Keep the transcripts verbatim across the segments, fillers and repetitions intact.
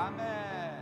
阿们。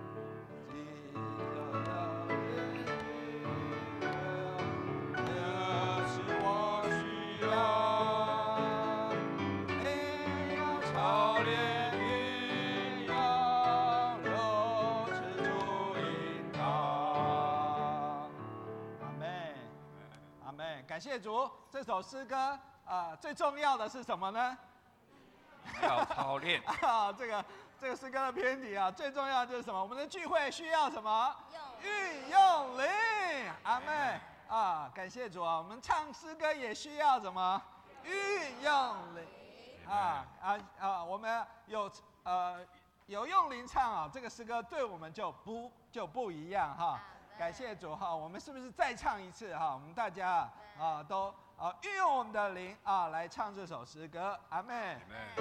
感谢主，这首诗歌啊、呃，最重要的是什么呢？ 要操练啊，这个这个诗歌的篇题啊，最重要的就是什么？我们的聚会需要什么？运用灵，阿们啊！感谢主啊，我们唱诗歌也需要什么？运用灵啊啊啊！我们有呃有用灵唱啊，这个诗歌对我们就不就不一样哈。感谢主哈，我们是不是再唱一次哈？我们大家啊都啊运用我们的灵啊来唱这首诗歌，阿们。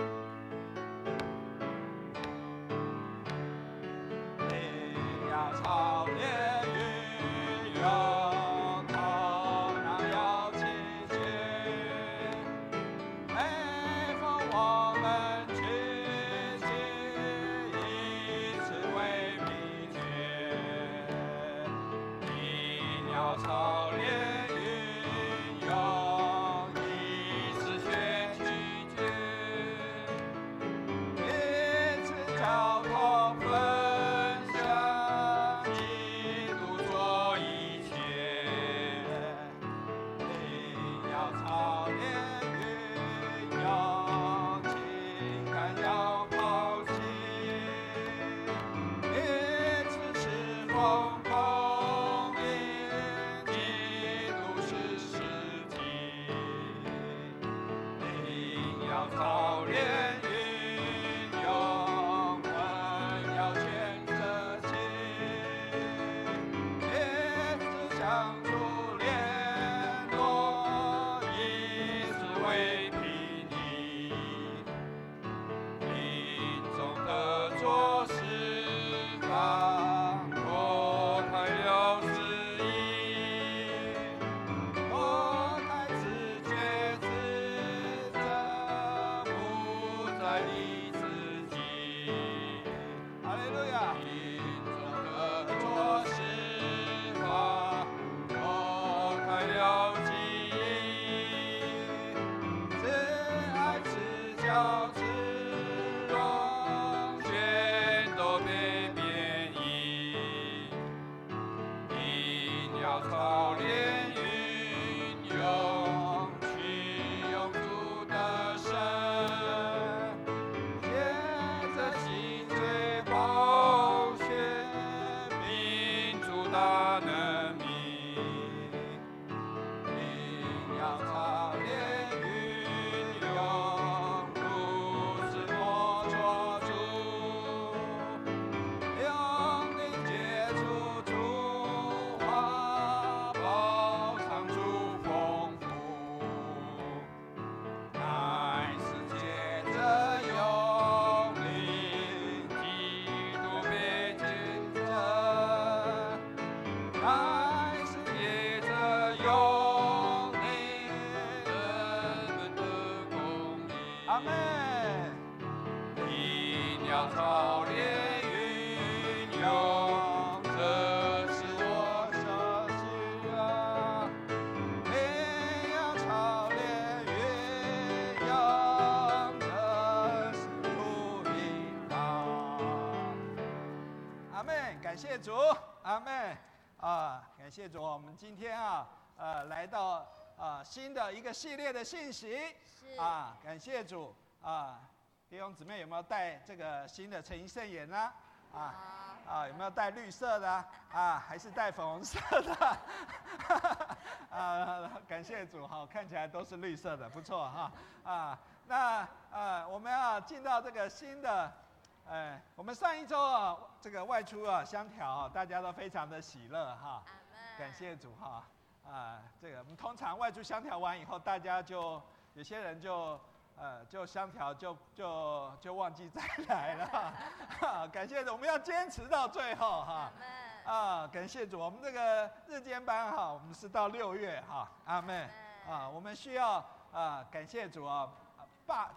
你要操练运用头脑要清洁，每逢我们去行，以此为秘诀。你要操练运用，以此学拒绝，彼此交通分享，基督做一切。你要操练运用，情感要抛弃，彼此侍奉供应，基督是实体。你要操练运用，魂要全舍弃，彼此相处联络，以此为睥睨。民众的做事方，脱开了私意，脱开自觉自责，不再理自己。哈利路亚！民众的做事方，脱开了记忆，自爱自骄自荣，全都被贬义。你要操练运用，去用主的神，借着心罪宝血，民主大能明。你要操练运用，如此莫做主，用灵接触主话，饱尝主丰富，乃是借着用灵，基督被见证，乃是借着用灵，人们的公义。阿们。你要操练运用，这是我所需要。你要操练运用，这是福音道。阿们，感谢主，阿们啊，感谢主，我们今天啊，呃，来到啊新的一个系列的信息啊，感谢主啊。弟兄姊妹有没有带这个新的诚意圣言呢？啊啊，有没有带绿色的啊？还是带粉红色的？啊，感谢主哈，看起来都是绿色的，不错哈啊。那呃，我们要进到这个新的，呃，我们上一周啊，这个外出啊香调啊，大家都非常的喜乐哈，感谢主哈啊。这个我们通常外出香调完以后，大家就有些人就。呃，就香调就就就忘记再来了，哈，感谢主，我们要坚持到最后哈，啊，感谢主，我们这个日间班哈，我们是到六月哈，阿们，啊，我们需要啊，感谢主啊，把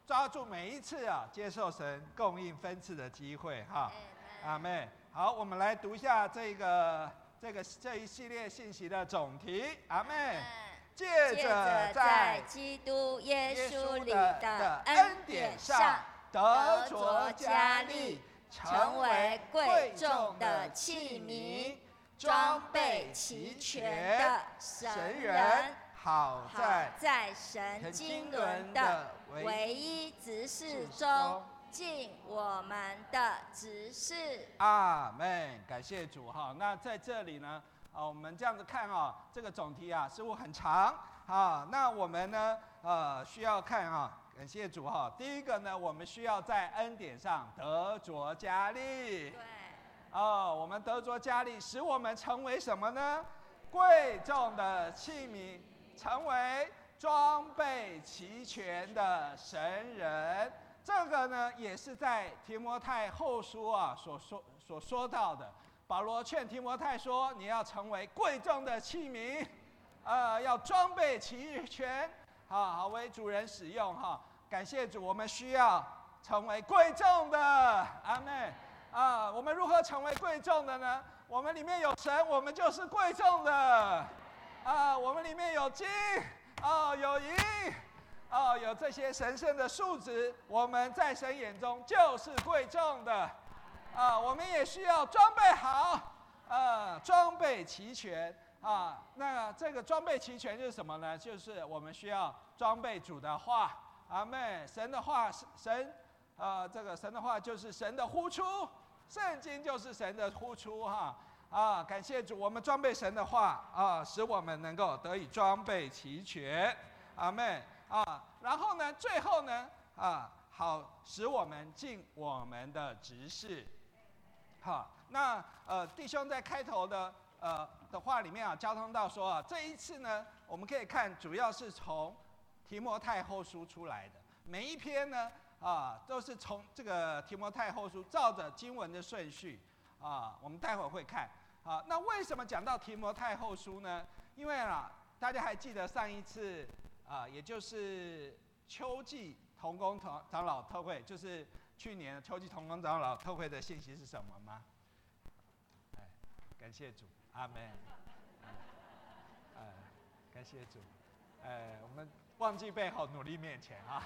抓住每一次啊，接受神供应分赐的机会哈。阿们。好，我们来读一下这个这个这一系列信息的总题。阿们。借着在基督耶稣里的的恩恩典典上上得得着着加加力力，， 成成为为贵贵重重的的器器皿皿，， 装装备备齐齐全全的神神人， 人， 好好在在神经纶的唯一执事中尽我们的职事。 阿门，感谢主哈。那在这里呢，啊，我们这样子看啊，这个总题啊似乎很长啊。那我们呢，呃，需要看啊，感谢主哈。第一个呢，我们需要在恩典上得着加力。 对， 哦，我们得着加力，使我们成为什么呢？贵重的器皿，成为装备齐全的神人。这个呢，也是在提摩太后书啊所说所说到的。保罗劝提摩太说：“你要成为贵重的器皿，呃，要装备齐全，啊，好为主人使用哈。感谢主，我们需要成为贵重的，阿们。啊，我们如何成为贵重的呢？我们里面有神，我们就是贵重的。啊，我们里面有金，哦，有银。”哦，有这些神圣的素质，我们在神眼中就是贵重的。啊，我们也需要装备好，呃，装备齐全啊。那这个装备齐全就是什么呢？就是我们需要装备主的话，阿们。神的话是神，呃，这个神的话就是神的呼出，圣经就是神的呼出哈。啊，感谢主，我们装备神的话啊，使我们能够得以装备齐全，阿们。啊，然后呢，最后呢，啊，好使我们尽我们的职事。好，那呃，弟兄在开头的呃的话里面啊，交通到说啊，这一次呢，我们可以看，主要是从提摩太后书出来的，每一篇呢，啊，都是从这个提摩太后书照着经文的顺序啊，我们待会儿会看。啊，那为什么讲到提摩太后书呢？因为啊，大家还记得上一次。啊，也就是秋季同工长长老特会，就是去年秋季同工长老特会的信息是什么吗？哎，感谢主，阿门。哎，感谢主。哎，我们忘记背后，努力面前啊。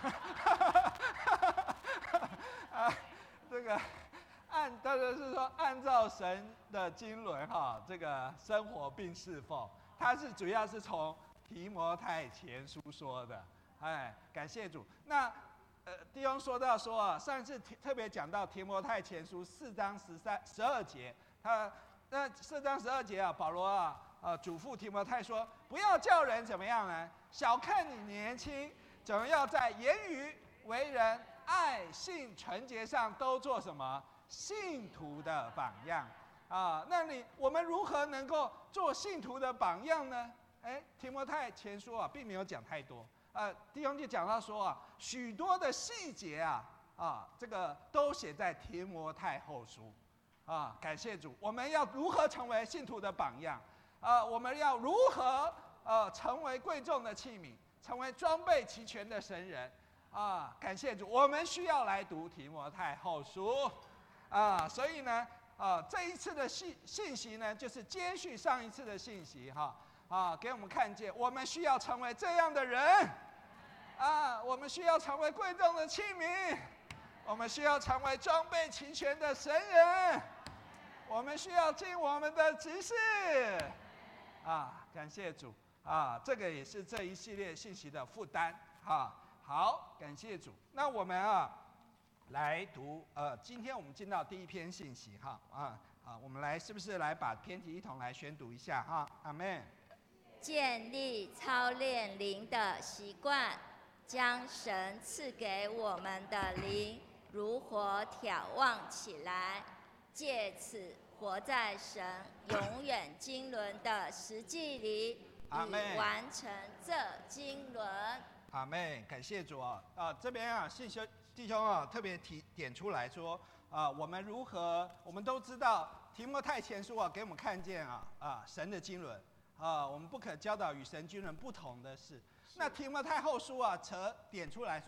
啊，这个按，当然是说按照神的经纶哈，这个生活并侍奉，它是主要是从提摩太前书说的，哎，感谢主。那呃，弟兄说到说啊，上一次特别讲到提摩太前书四章十三、十二节，他那四章十二节啊，保罗啊，呃，嘱咐提摩太说，不要叫人怎么样呢？小看你年轻，总要在言语、为人、爱、信、纯洁上都做什么？信徒的榜样啊。那你我们如何能够做信徒的榜样呢？哎，提摩太前书啊，并没有讲太多。呃，弟兄就讲到说啊，许多的细节啊，啊，这个都写在提摩太后书。啊，感谢主，我们要如何成为信徒的榜样？啊，我们要如何呃成为贵重的器皿，成为装备齐全的神人？啊，感谢主，我们需要来读提摩太后书。啊，所以呢，啊，这一次的信信息呢，就是接续上一次的信息哈。啊，给我们看见，我们需要成为这样的人，啊，我们需要成为贵重的器皿，我们需要成为装备齐全的神人，我们需要尽我们的职事，啊，感谢主，啊，这个也是这一系列信息的负担，啊，好，感谢主。那我们啊，来读，呃，今天我们进到第一篇信息，哈，啊，啊，我们来是不是来把篇题一同来宣读一下，哈，阿们。 建立操练灵的习惯，将神赐给我们的灵如火挑旺起来，借此活在神永远经纶的实际里，以完成这经纶。 阿们，感谢主啊！啊，这边啊，信兄弟兄啊，特别提点出来说啊，我们如何？我们都知道提摩太前书啊，给我们看见啊啊神的经纶。啊，我们不可教导与神经纶不同的事。那提摩太后书啊，则点出来说，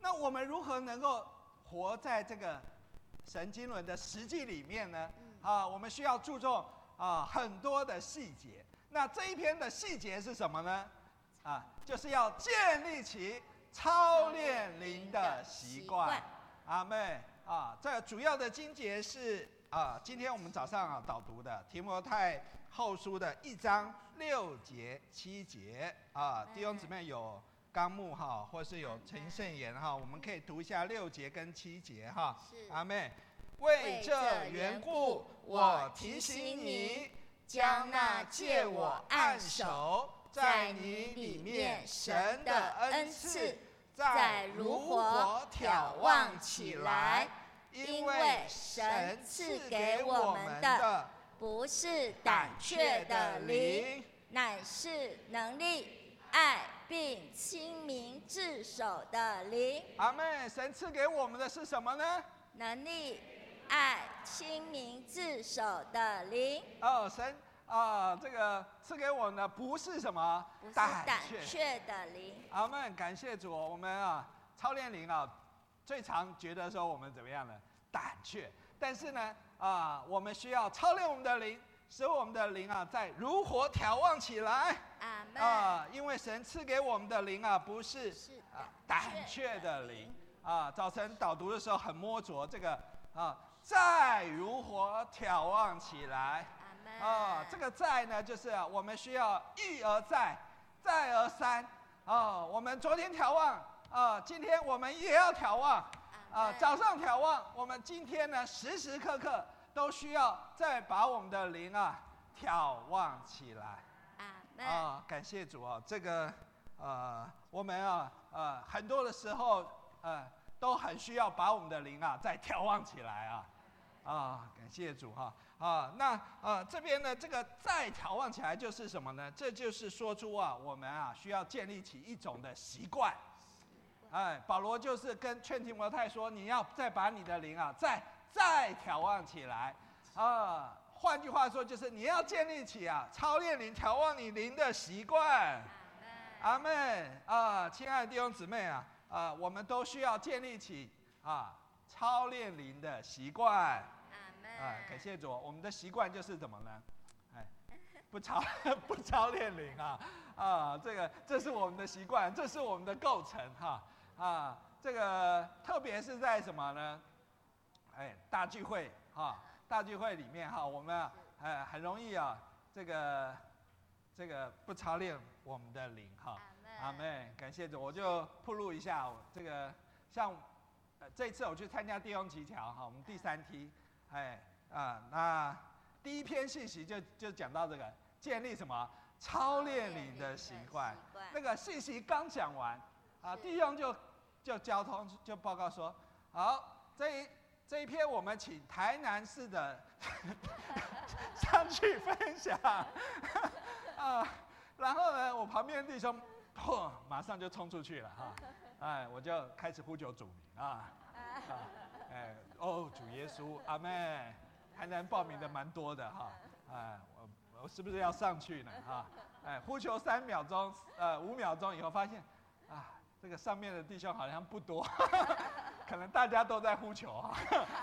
那我们如何能够活在这个神经纶的实际里面呢？啊，我们需要注重啊很多的细节。那这一篇的细节是什么呢？啊，就是要建立起操练灵的习惯。阿们。啊，这主要的经节是啊，今天我们早上啊导读的提摩太后书的一章六节七节啊，弟兄姊妹有纲目哈，或是有陈圣言哈，我们可以读一下六节跟七节哈。阿们。为这缘故，我提醒你，将那借我按手在你里面神的恩赐，再如火挑旺起来，因为神赐给我们的不是胆怯的灵，乃是能力、爱并亲民治守的灵。 阿们。神赐给我们的是什么呢？ 能力、爱、亲民治守的灵。 哦，神啊，这个赐给我们的不是什么？ 不是胆怯的灵。 阿们，感谢主，我们啊操练灵啊，最常觉得说我们怎么样呢？胆怯。但是呢啊，我们需要操练我们的灵，使我们的灵啊在如火挑旺起来。 阿们。 啊，因为神赐给我们的灵啊，不是是啊胆怯的灵啊。早晨导读的时候很摸着这个啊。再如火挑旺起来，啊，这个再呢，就是我们需要一而再，再而三，啊，我们昨天挑旺，啊，今天我们也要挑旺，啊，早上挑旺，我们今天呢，时时刻刻都需要再把我们的灵啊挑旺起来，啊，感谢主啊，这个呃，我们啊，呃，很多的时候，呃，都很需要把我们的灵啊再挑旺起来啊。啊，感谢主哈！啊，那呃这边呢，这个再挑旺起来就是什么呢？这就是说出啊，我们啊需要建立起一种的习惯。哎，保罗就是跟劝提摩太说，你要再把你的灵啊再再挑旺起来。啊，换句话说就是你要建立起啊操练灵、挑旺你灵的习惯。阿们啊，亲爱的弟兄姊妹啊，啊，我们都需要建立起啊操练灵的习惯。啊，感谢主，我们的习惯就是怎么呢？哎，不操不操练灵啊啊，这个这是我们的习惯，这是我们的构成哈啊，这个特别是在什么呢？哎，大聚会哈，大聚会里面哈，我们啊，哎很容易啊，这个这个不操练我们的灵哈。阿们，感谢主，我就铺路一下，这个像呃这次我去参加弟兄集条哈，我们第三梯。哎啊，那第一篇信息就就讲到这个建立什么操练灵的习惯。那个信息刚讲完，啊，弟兄就就交通就报告说，好，这一这一篇我们请台南市的上去分享，啊，然后呢，我旁边的弟兄，砰，马上就冲出去了哈，哎，我就开始呼求主名啊，啊。哎，哦，主耶稣，阿们，台南报名的蛮多的哈，哎，我我是不是要上去呢？哈，哎，呼求三秒钟，呃，五秒钟以后发现，啊，这个上面的弟兄好像不多，可能大家都在呼求哈，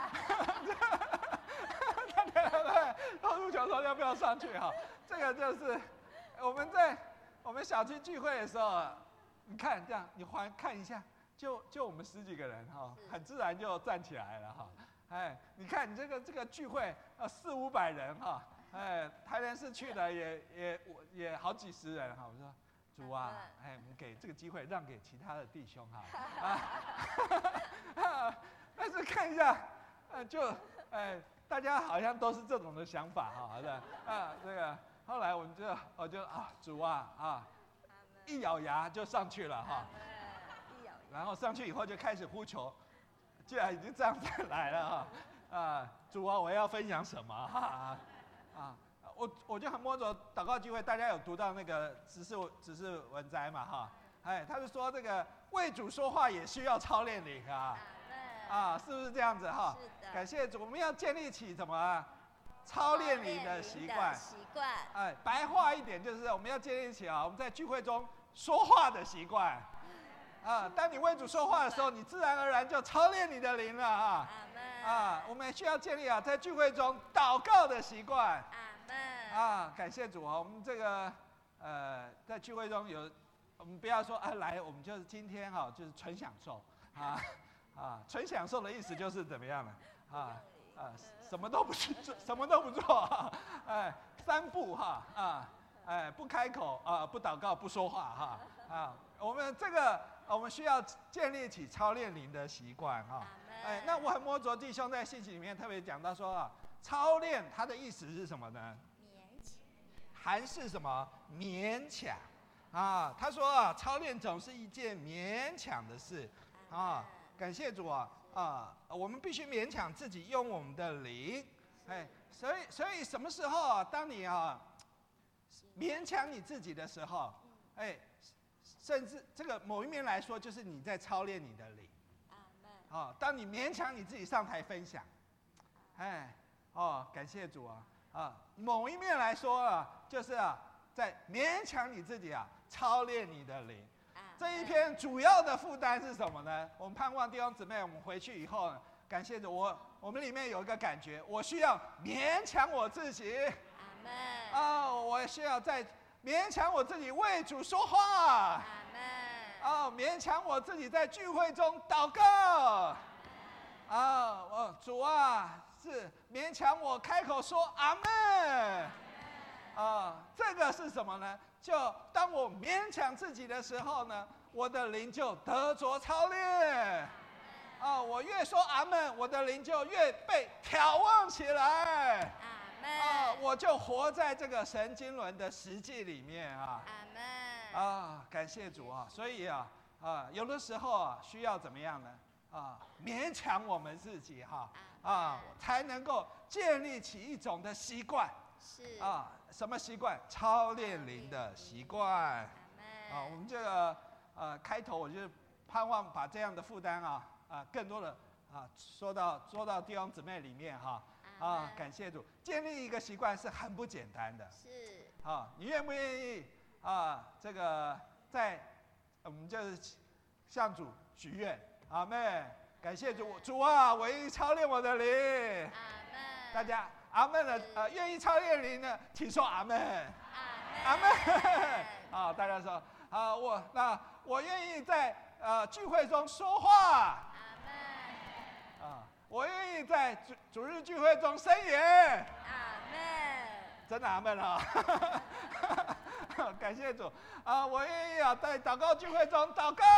大家都在呼求说要不要上去哈？这个就是我们在我们小区聚会的时候，你看这样，你环看一下。就就我们十几个人哈，很自然就站起来了哈。哎，你看你这个这个聚会呃四五百人哈，哎，台南市去的也也也好几十人哈。我说主啊，哎，我们给这个机会让给其他的弟兄哈。啊，但是看一下，呃，就哎，大家好像都是这种的想法哈，是吧？啊，这个后来我们就我就啊主啊啊，一咬牙就上去了哈。然后上去以后就开始呼求，既然已经这样子来了哈，啊，主啊，我要分享什么哈？啊，我我就很摸着祷告聚会，大家有读到那个只是只是文摘嘛哈，哎，他是说这个为主说话也需要操练灵啊，啊，是不是这样子哈？ 是的。 感谢主，我们要建立起什么啊？操练灵的习惯。 习惯。 哎，白话一点就是我们要建立起啊，我们在聚会中说话的习惯。 啊，当你为主说话的时候，你自然而然就操练你的灵了啊。 阿门。 啊，我们需要建立啊，在聚会中祷告的习惯。 阿门。 啊，感谢主啊！我们这个呃，在聚会中有，我们不要说啊，来，我们就是今天哈、啊，就是纯享受啊啊，纯享受的意思就是怎么样呢？啊啊，什么都不去做，什么都不做，啊、哎，三不哈啊，哎，不开口啊，不祷告，不说话哈啊，我们这个我们需要建立起操练灵的习惯哈。哎，那我很摸着弟兄在信息里面特别讲到说啊，操练它的意思是什么呢？ 勉强。 还是什么勉强啊？他说啊，操练总是一件勉强的事啊。感谢主啊啊！我们必须勉强自己用我们的灵，哎，所以所以什么时候啊？当你啊勉强你自己的时候，哎，甚至这个某一面来说，就是你在操练你的灵。啊，当你勉强你自己上台分享，哎，哦，感谢主啊啊！某一面来说啊，就是啊，在勉强你自己啊，操练你的灵。这一篇主要的负担是什么呢？我们盼望弟兄姊妹，我们回去以后，感谢主，我我们里面有一个感觉，我需要勉强我自己。 阿门。 啊，我需要在勉强我自己为主说话。 阿门。 哦，勉强我自己在聚会中祷告。啊，我主啊，是勉强我开口说阿门。啊，这个是什么呢？就当我勉强自己的时候呢，我的灵就得着操练。啊，我越说阿门，我的灵就越被挑旺起来。 阿门。 啊，我就活在这个神经轮的实际里面啊。 阿门。 啊，感谢主啊！所以啊啊，有的时候啊，需要怎么样呢？啊，勉强我们自己哈啊，才能够建立起一种的习惯。 是啊，什么习惯？操练灵的习惯。啊，我们这个呃开头，我就盼望把这样的负担啊啊，更多的啊说到说到弟兄姊妹里面哈啊，感谢主，建立一个习惯是很不简单的。 是啊，你愿不愿意？啊，这个在我们就是向主许愿，阿们，感谢主，主啊，我愿意操练我的灵。 阿门。 大家阿们的呃，愿意操练灵的，请说阿们。 阿门。 啊，大家说啊，我那我愿意在呃聚会中说话。 阿门。 啊，我愿意在主主日聚会中申言。 阿门。 真的阿们啊！感谢主啊！我愿意啊，在祷告聚会中祷告。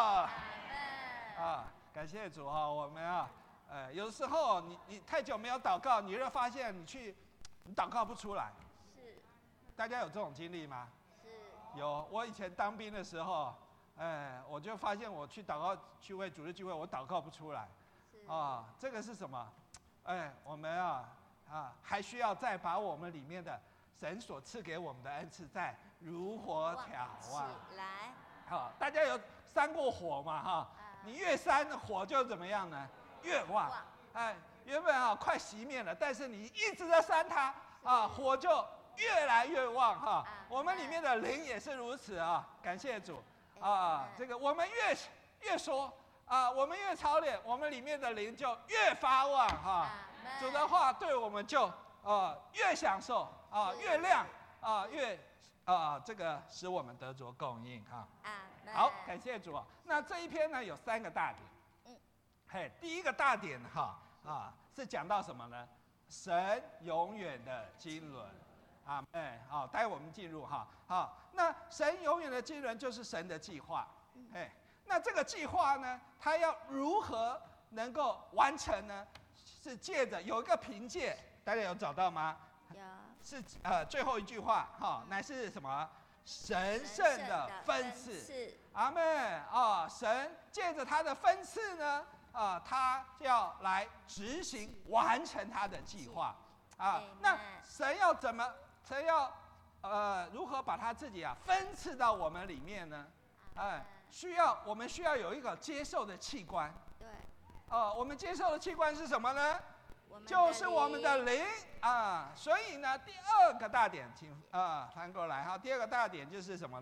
啊，感谢主啊！我们啊，呃，有时候你你太久没有祷告，你会发现你去你祷告不出来。 是。 大家有这种经历吗？ 是。 有，我以前当兵的时候，哎，我就发现我去祷告聚会、主日聚会，我祷告不出来。啊，这个是什么？哎，我们啊啊，还需要再把我们里面的神所赐给我们的恩赐再如火挑旺起来。 好，大家有扇过火嘛？哈，你越扇火就怎么样呢？越旺。哎，原本啊快熄灭了，但是你一直在扇它啊，火就越来越旺哈。我们里面的灵也是如此啊，感谢主啊！这个我们越越说啊，我们越操练，我们里面的灵就越发旺哈。主的话对我们就啊越享受啊，越亮啊，越啊这个使我们得着供应哈。好，感谢主。那这一篇呢有三个大点。嗯。嘿，第一个大点哈啊是讲到什么呢？神永远的经纶。啊，哎，好，待会我们进入哈。好，那神永远的经纶就是神的计划。哎，那这个计划呢，它要如何能够完成呢？是借着有一个凭借，大家有找到吗？ 有。 是呃最后一句话哈，乃是什么？神圣的分赐。阿们啊！神借着他的分赐呢，啊，他要来执行完成他的计划啊。那神要怎么？神要呃如何把他自己啊分赐到我们里面呢？哎，需要我们需要有一个接受的器官。 对。 哦，我们接受的器官是什么呢？就是我们的灵啊。所以呢，第二个大点，请啊翻过来哈。第二个大点就是什么呢？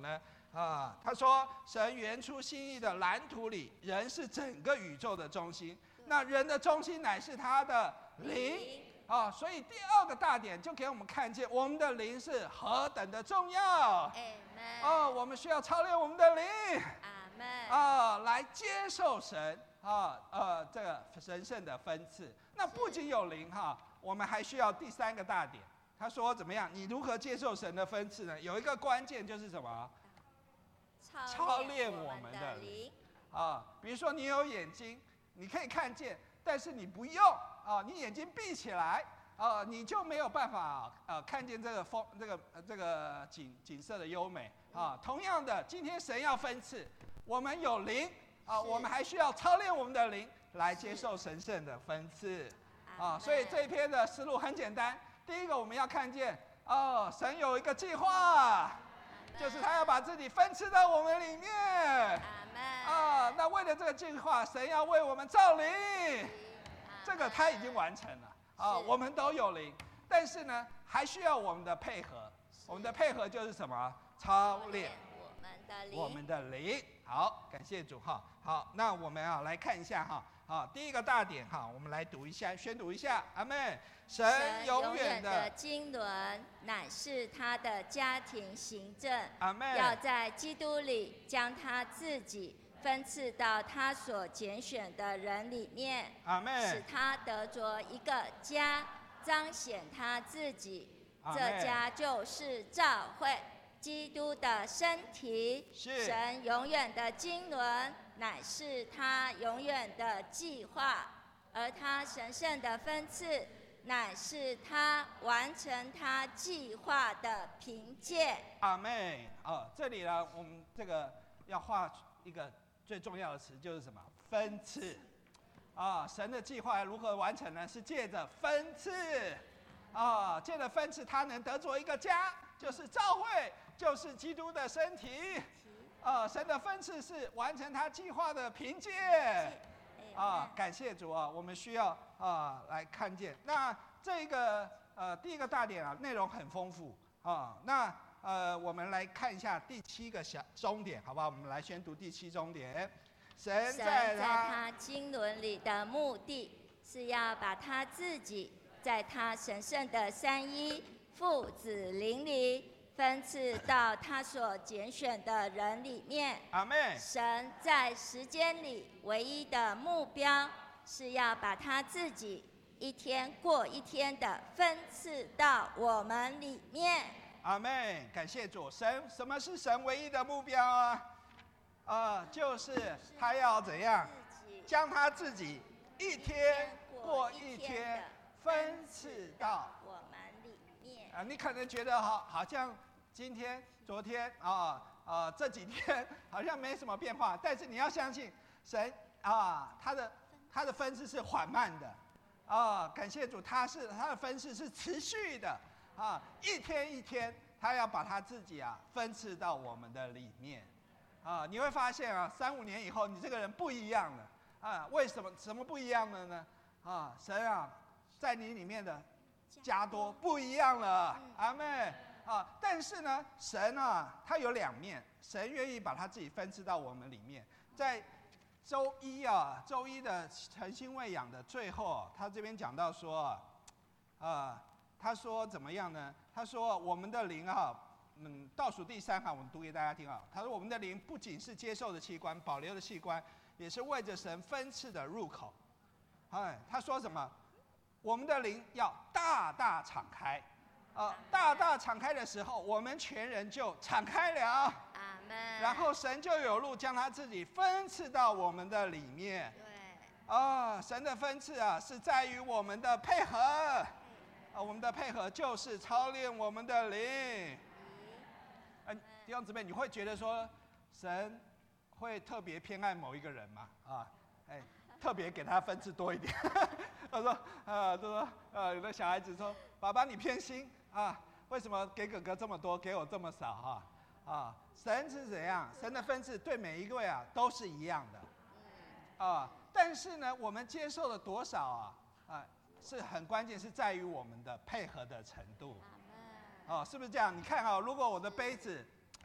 啊，他说神原初心意的蓝图里，人是整个宇宙的中心，那人的中心乃是他的灵啊，所以第二个大点就给我们看见我们的灵是何等的重要。 Amen。 哦，我们需要操练我们的灵。 阿门。 啊，来接受神啊，呃，这个神圣的分赐。那不仅有灵哈，我们还需要第三个大点。他说怎么样？你如何接受神的分赐呢？有一个关键就是什么？操练我们的灵啊。比如说你有眼睛，你可以看见，但是你不用啊，你眼睛闭起来啊，你就没有办法呃看见这个风这个这个景景色的优美啊。同样的，今天神要分赐，我们有灵啊，我们还需要操练我们的灵来接受神圣的分赐啊。所以这一篇的思路很简单，第一个我们要看见哦，神有一个计划。就是他要把自己分赐到我们里面，啊，那为了这个计划，神要为我们造灵，这个他已经完成了啊，我们都有灵，但是呢，还需要我们的配合，我们的配合就是什么？操练我们的灵， 我们的灵。好，感谢主哈。好，那我们啊来看一下哈，好，第一个大点哈，我们来读一下，宣读一下，阿们。神永远的经纶乃是他的家庭行政， 阿们。 要在基督里将他自己分赐到他所拣选的人里面， 阿们。 使他得着一个家，彰显他自己。这家就是教会，基督的身体。 是神永远的经纶乃是他永远的计划，而他神圣的分赐乃是他完成他计划的凭借。 阿妹，哦，这里呢，我们这个要画一个最重要的词，就是什么？分赐。啊，神的计划如何完成呢？是借着分赐。啊，借着分赐，他能得着一个家，就是教会，就是基督的身体。啊，神的分赐是完成他计划的凭借。啊，感谢主啊！我们需要啊来看见。那这个呃第一个大点啊，内容很丰富啊。那呃我们来看一下第七个小终点，好不好？我们来宣读第七终点。神在他经纶里的目的是要把他自己在他神圣的三一父子灵里分赐到他所拣选的人里面。 阿们。 神在时间里唯一的目标是要把他自己一天过一天的分赐到我们里面。 阿们。感谢主。神什么是神唯一的目标啊？啊，就是他要怎样将他自己一天过一天分赐到我们里面。 啊，你可能觉得好，好像今天、昨天啊啊这几天好像没什么变化，但是你要相信神啊，他的他的分赐是缓慢的啊，感谢主，他是他的分赐是持续的啊，一天一天，他要把他自己啊分赐到我们的里面啊，你会发现啊，三五年以后，你这个人不一样了啊，为什么？什么不一样了呢？啊，神啊，在你里面的加多不一样了，阿们。啊，但是呢，神啊，他有两面，神愿意把他自己分赐到我们里面。在周一啊，周一的诚心喂养的最后，他这边讲到说，啊、呃，他说怎么样呢？他说我们的灵啊，嗯，倒数第三行，我们读给大家听啊。他说我们的灵不仅是接受的器官，保留的器官，也是为着神分赐的入口。哎，他说什么？我们的灵要大大敞开。呃，大大敞开的时候，我们全人就敞开了， 阿们。 然后神就有路将他自己分赐到我们的里面。 对。 啊，神的分赐啊，是在于我们的配合。啊，我们的配合就是操练我们的灵。嗯、啊，弟兄姊妹，你会觉得说，神会特别偏爱某一个人吗？啊，哎。特别给他分赐多一点，他说，呃，他说，呃，有的小孩子说，爸爸你偏心啊，为什么给哥哥这么多，给我这么少哈？啊，神是怎样？神的分赐对每一位啊都是一样的，啊，但是呢，我们接受了多少啊？啊，是很关键，是在于我们的配合的程度，哦、啊，是不是这样？你看啊，如果我的杯子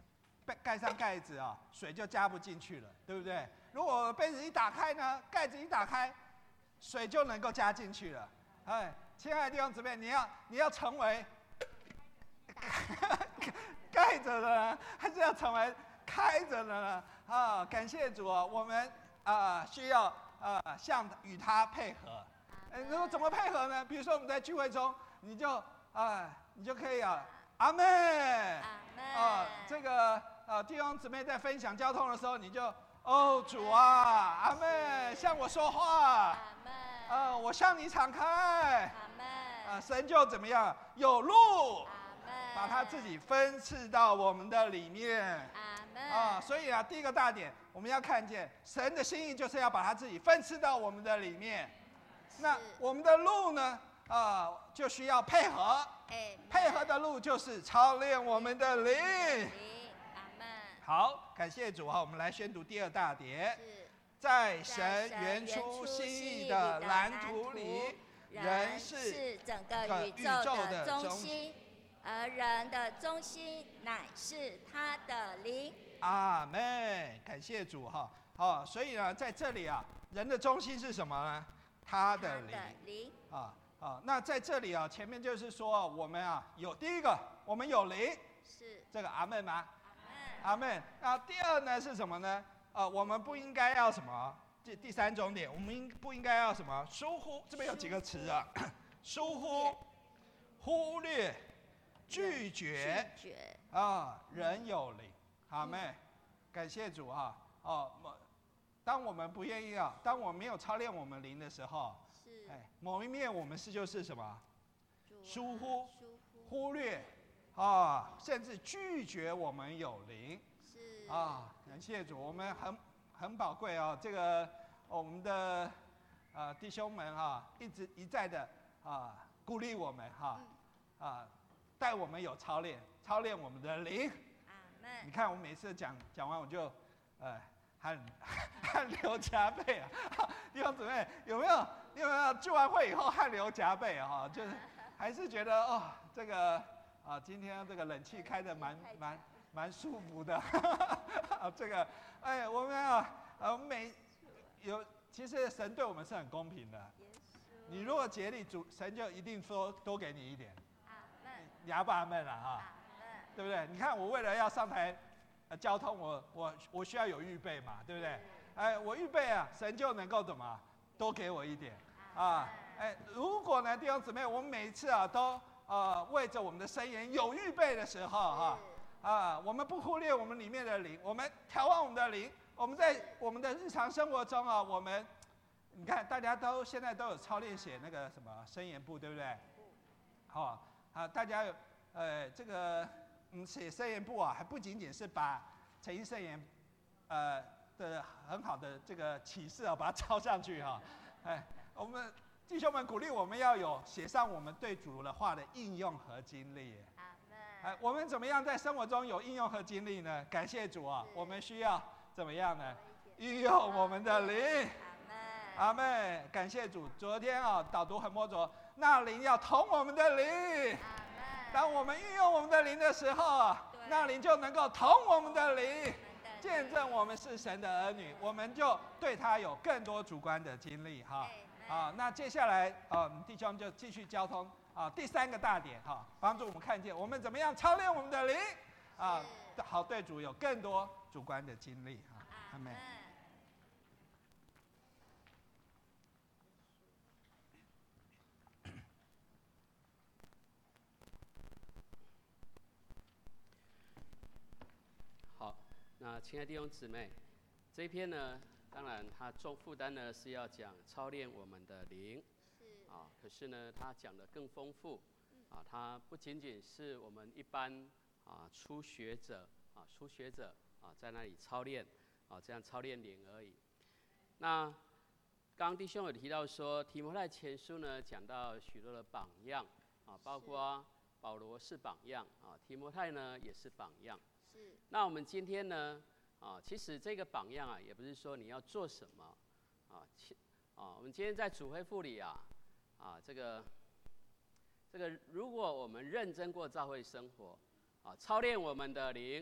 盖上盖子啊，水就加不进去了，对不对？如果杯子一打开呢，盖子一打开，水就能够加进去了。哎，亲爱的弟兄姊妹，你要你要成为盖着的呢，还是要成为开着的呢？啊，感谢主啊，我们啊需要啊向与他配合。哎，如果怎么配合呢？比如说我们在聚会中，你就啊，你就可以啊，阿妹，啊，这个啊弟兄姊妹在分享交通的时候，你就哦主啊，阿妹向我说话，啊，我向你敞开，啊，神就怎么样有路，把他自己分赐到我们的里面，啊，所以啊，第一个大点我们要看见神的心意，就是要把他自己分赐到我们的里面。那我们的路呢？啊、呃，就需要配合。配合的路就是操练我们的灵。好，感谢主哈，我们来宣读第二大点。在神原初心意的蓝图里，人是整个宇宙的中心，而人的中心乃是他的灵。 阿们，感谢主哈。好、哦，所以呢，在这里啊，人的中心是什么呢？他的灵啊啊，那在这里啊，前面就是说我们啊有第一个，我们有灵， 是这个阿们吗？阿们。那第二呢是什么呢？呃，我们不应该要什么？第第三重点，我们应不应该要什么？疏忽，这边有几个词啊？疏忽、忽略、拒绝啊，人有灵，阿们。感谢主哈哦。当我们不愿意啊，当我们没有操练我们灵的时候， 是， 哎，某一面我们是就是什么？ 啊、 疏忽、忽略，啊，甚至拒绝我们有灵。 是啊，感谢主，我们很很宝贵啊，这个我们的呃弟兄们啊，一直一再的啊鼓励我们哈，啊，啊带我们有操练，操练我们的灵。你看我每次讲讲完我就，呃。汗汗流浃背啊！弟兄姊妹，有没有有没有聚完会以后汗流浃背啊？就是还是觉得哦，这个啊，今天这个冷气开得蛮蛮蛮舒服的。啊，这个哎，我们啊，呃，每有其实神对我们是很公平的。你如果竭力主，神就一定说多给你一点。你阿爸阿妹了哈，对不对？你看我为了要上台。呃，交通我我我需要有预备嘛，对不对？哎，我预备啊，神就能够怎么多给我一点啊？哎，如果呢，弟兄姊妹，我们每一次啊都呃为着我们的圣言有预备的时候哈啊，啊，我们不忽略我们里面的灵，我们调望我们的灵，我们在我们的日常生活中啊，我们你看大家都现在都有操练写那个什么圣言簿，对不对？好、哦、啊，大家有呃这个。嗯，写圣言簿啊，还不仅仅是把诚意圣言，呃的很好的这个启示啊，把它抄上去哈、啊。哎，我们弟兄们鼓励我们要有写上我们对主的话的应用和经历。哎，我们怎么样在生活中有应用和经历呢？感谢主啊，我们需要怎么样呢？运用我们的灵。阿们，感谢主。昨天啊，导读很摸着，那灵要同我们的灵。当我们运用我们的灵的时候，那灵就能够同我们的灵，见证我们是神的儿女，我们就对他有更多主观的经历哈。啊，那接下来啊，弟兄就继续交通啊，第三个大点哈，帮助我们看见我们怎么样操练我们的灵啊，好对主有更多主观的经历哈。阿们。 那亲爱的弟兄姊妹，这一篇呢，当然它重负担呢是要讲操练我们的灵，是啊，可是呢，它讲的更丰富，啊，它不仅仅是我们一般啊初学者啊初学者啊在那里操练啊这样操练灵而已。那刚刚弟兄有提到说，提摩太前书呢讲到许多的榜样啊，包括保罗是榜样啊，提摩太呢也是榜样。那我们今天呢，啊，其实这个榜样啊，也不是说你要做什么，啊，啊，我们今天在主会复里啊，啊，这个，这个，如果我们认真过教会生活，啊，操练我们的灵，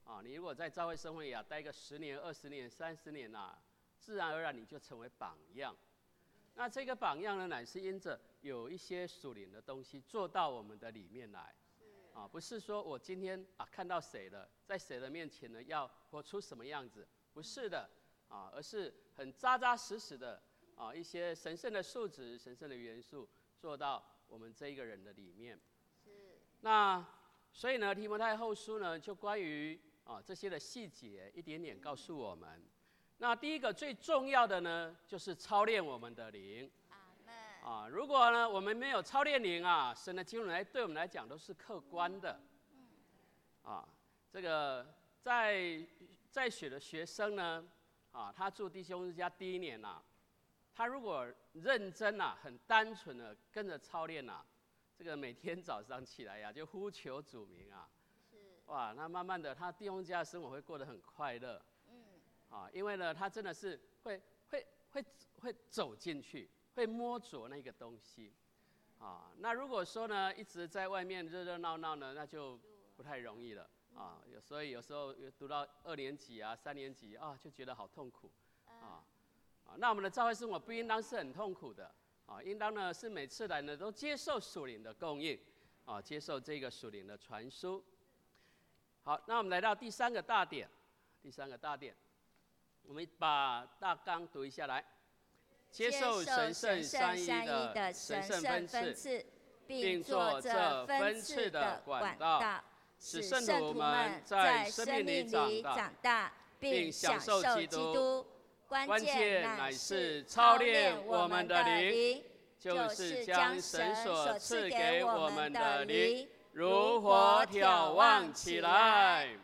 啊，你如果在教会生活呀待个十年、二十年、三十年啊，自然而然你就成为榜样。那这个榜样呢，乃是因着有一些属灵的东西做到我们的里面来。啊，不是说我今天啊看到谁了，在谁的面前呢要活出什么样子，不是的，啊，而是很扎扎实实的啊一些神圣的素质、神圣的元素做到我们这一个人的里面。 是。 那所以呢，提摩太后书呢就关于啊这些的细节一点点告诉我们。那第一个最重要的呢，就是操练我们的灵。啊，如果呢我们没有操练灵啊，神的经纶来对我们来讲都是客观的。啊，这个在在学的学生呢，啊，他住弟兄之家第一年啊，他如果认真啊，很单纯的跟着操练啊，这个每天早上起来呀、啊，就呼求主名啊，哇，那慢慢的他弟兄家的生活会过得很快乐。嗯，啊，因为呢，他真的是会会会会走进去。会摸着那个东西，啊，那如果说呢，一直在外面热热闹闹呢，那就不太容易了，啊，有所以有时候读到二年级啊、三年级啊，就觉得好痛苦，啊，啊，那我们的教会生活不应当是很痛苦的，啊，应当呢是每次来呢都接受属灵的供应，啊，接受这个属灵的传输。好，那我们来到第三个大点，第三个大点，我们把大纲读一下来。接受神圣三一的神圣分赐，并做这分赐的管道，使圣徒们在生命里长大，并享受基督。关键乃是操练我们的灵，就是将神所赐给我们的灵如火挑旺起来。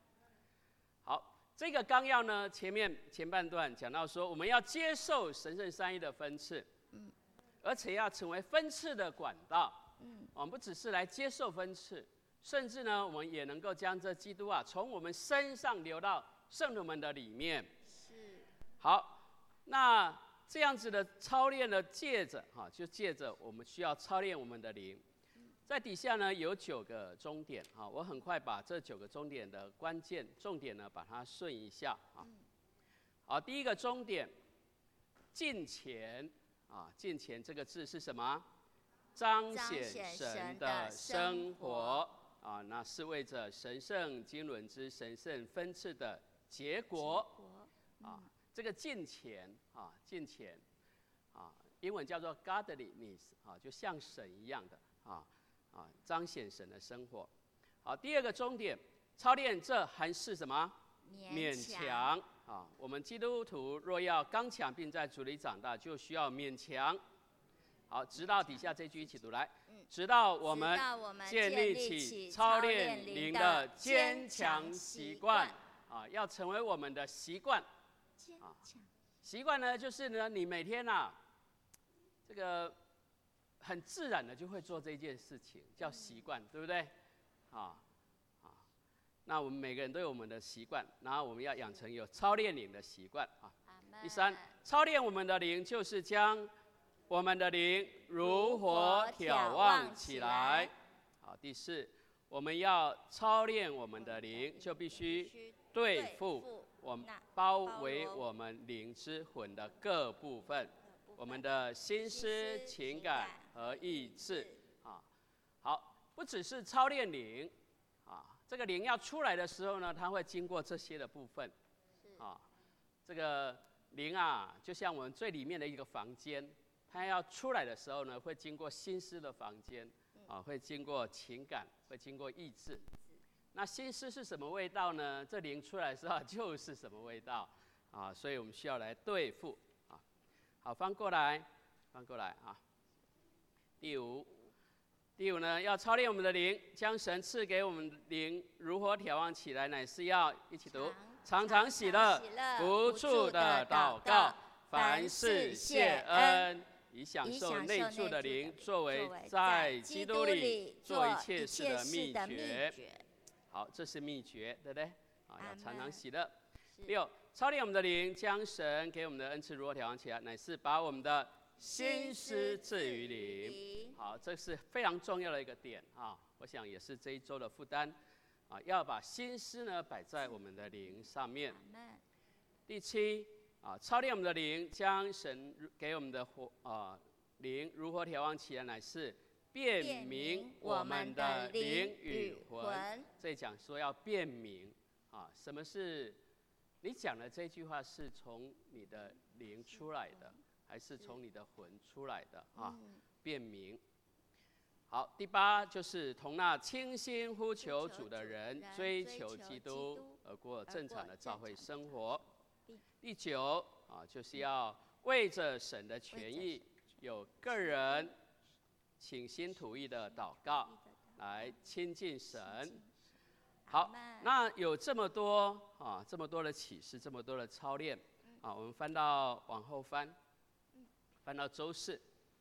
这个纲要呢，前面前半段讲到说，我们要接受神圣三一的分赐，嗯，而且要成为分赐的管道，嗯，我们不只是来接受分赐，甚至呢，我们也能够将这基督啊，从我们身上流到圣徒们的里面。是。好，那这样子的操练呢，借着哈，就借着我们需要操练我们的灵。在底下呢有九个终点啊，我很快把这九个终点的关键重点呢把它顺一下啊。好，第一个终点，敬虔啊，敬虔这个字是什么？彰显神的生活啊，那是为着神圣经纶之神圣分赐的结果啊。这个敬虔啊，敬虔啊，英文叫做 godliness 啊，就像神一样的啊。啊，彰显神的生活。好，第二个终点，操练这还是什么？勉强啊。我们基督徒若要刚强，并在主里长大，就需要勉强。好，直到底下这句一起读来，直到我们建立起操练灵的坚强习惯啊，要成为我们的习惯。啊，习惯呢，就是呢，你每天啊，这个。很自然的就会做这件事情，叫习惯，对不对？啊啊，那我们每个人都有我们的习惯，然后我们要养成有操练灵的习惯啊。第三，操练我们的灵，就是将我们的灵如火挑旺起来。好，第四，我们要操练我们的灵，就必须对付我们包围我们灵之魂的各部分。我们的心思、情感和意志啊，好，不只是操练灵啊，这个灵要出来的时候呢，它会经过这些的部分啊。这个灵啊，就像我们最里面的一个房间，它要出来的时候呢，会经过心思的房间啊，会经过情感，会经过意志。那心思是什么味道呢？这灵出来的时候就是什么味道啊，所以我们需要来对付。好，翻过来，翻过来啊。第五，第五呢，要操练我们的灵，将神赐给我们的灵如火挑旺起来，乃是要一起读，常常喜乐，不住的祷告，凡事谢恩，以享受内住的灵，作为在基督里做一切事的秘诀。好，这是秘诀，对不对？啊，要常常喜乐。六。操练我们的灵，将神给我们的恩赐如火挑旺起来，乃是把我们的心思置于灵。好，这是非常重要的一个点啊！我想也是这一周的负担啊，要把心思呢摆在我们的灵上面。 阿们。 第七啊，操练我们的灵，将神给我们的活啊灵如何调望起来，乃是辨明我们的灵与魂。这讲说要辨明啊，什么是？你讲的这句话是从你的灵出来的，还是从你的魂出来的啊？辨明。好，第八就是同那清心呼求主的人，追求基督，而过正常的教会生活。第九啊，就是要为着神的权益，有个人倾心吐意的祷告，来亲近神。好，那有这么多啊，这么多的启示，这么多的操练啊，我们翻到往后翻，翻到周四。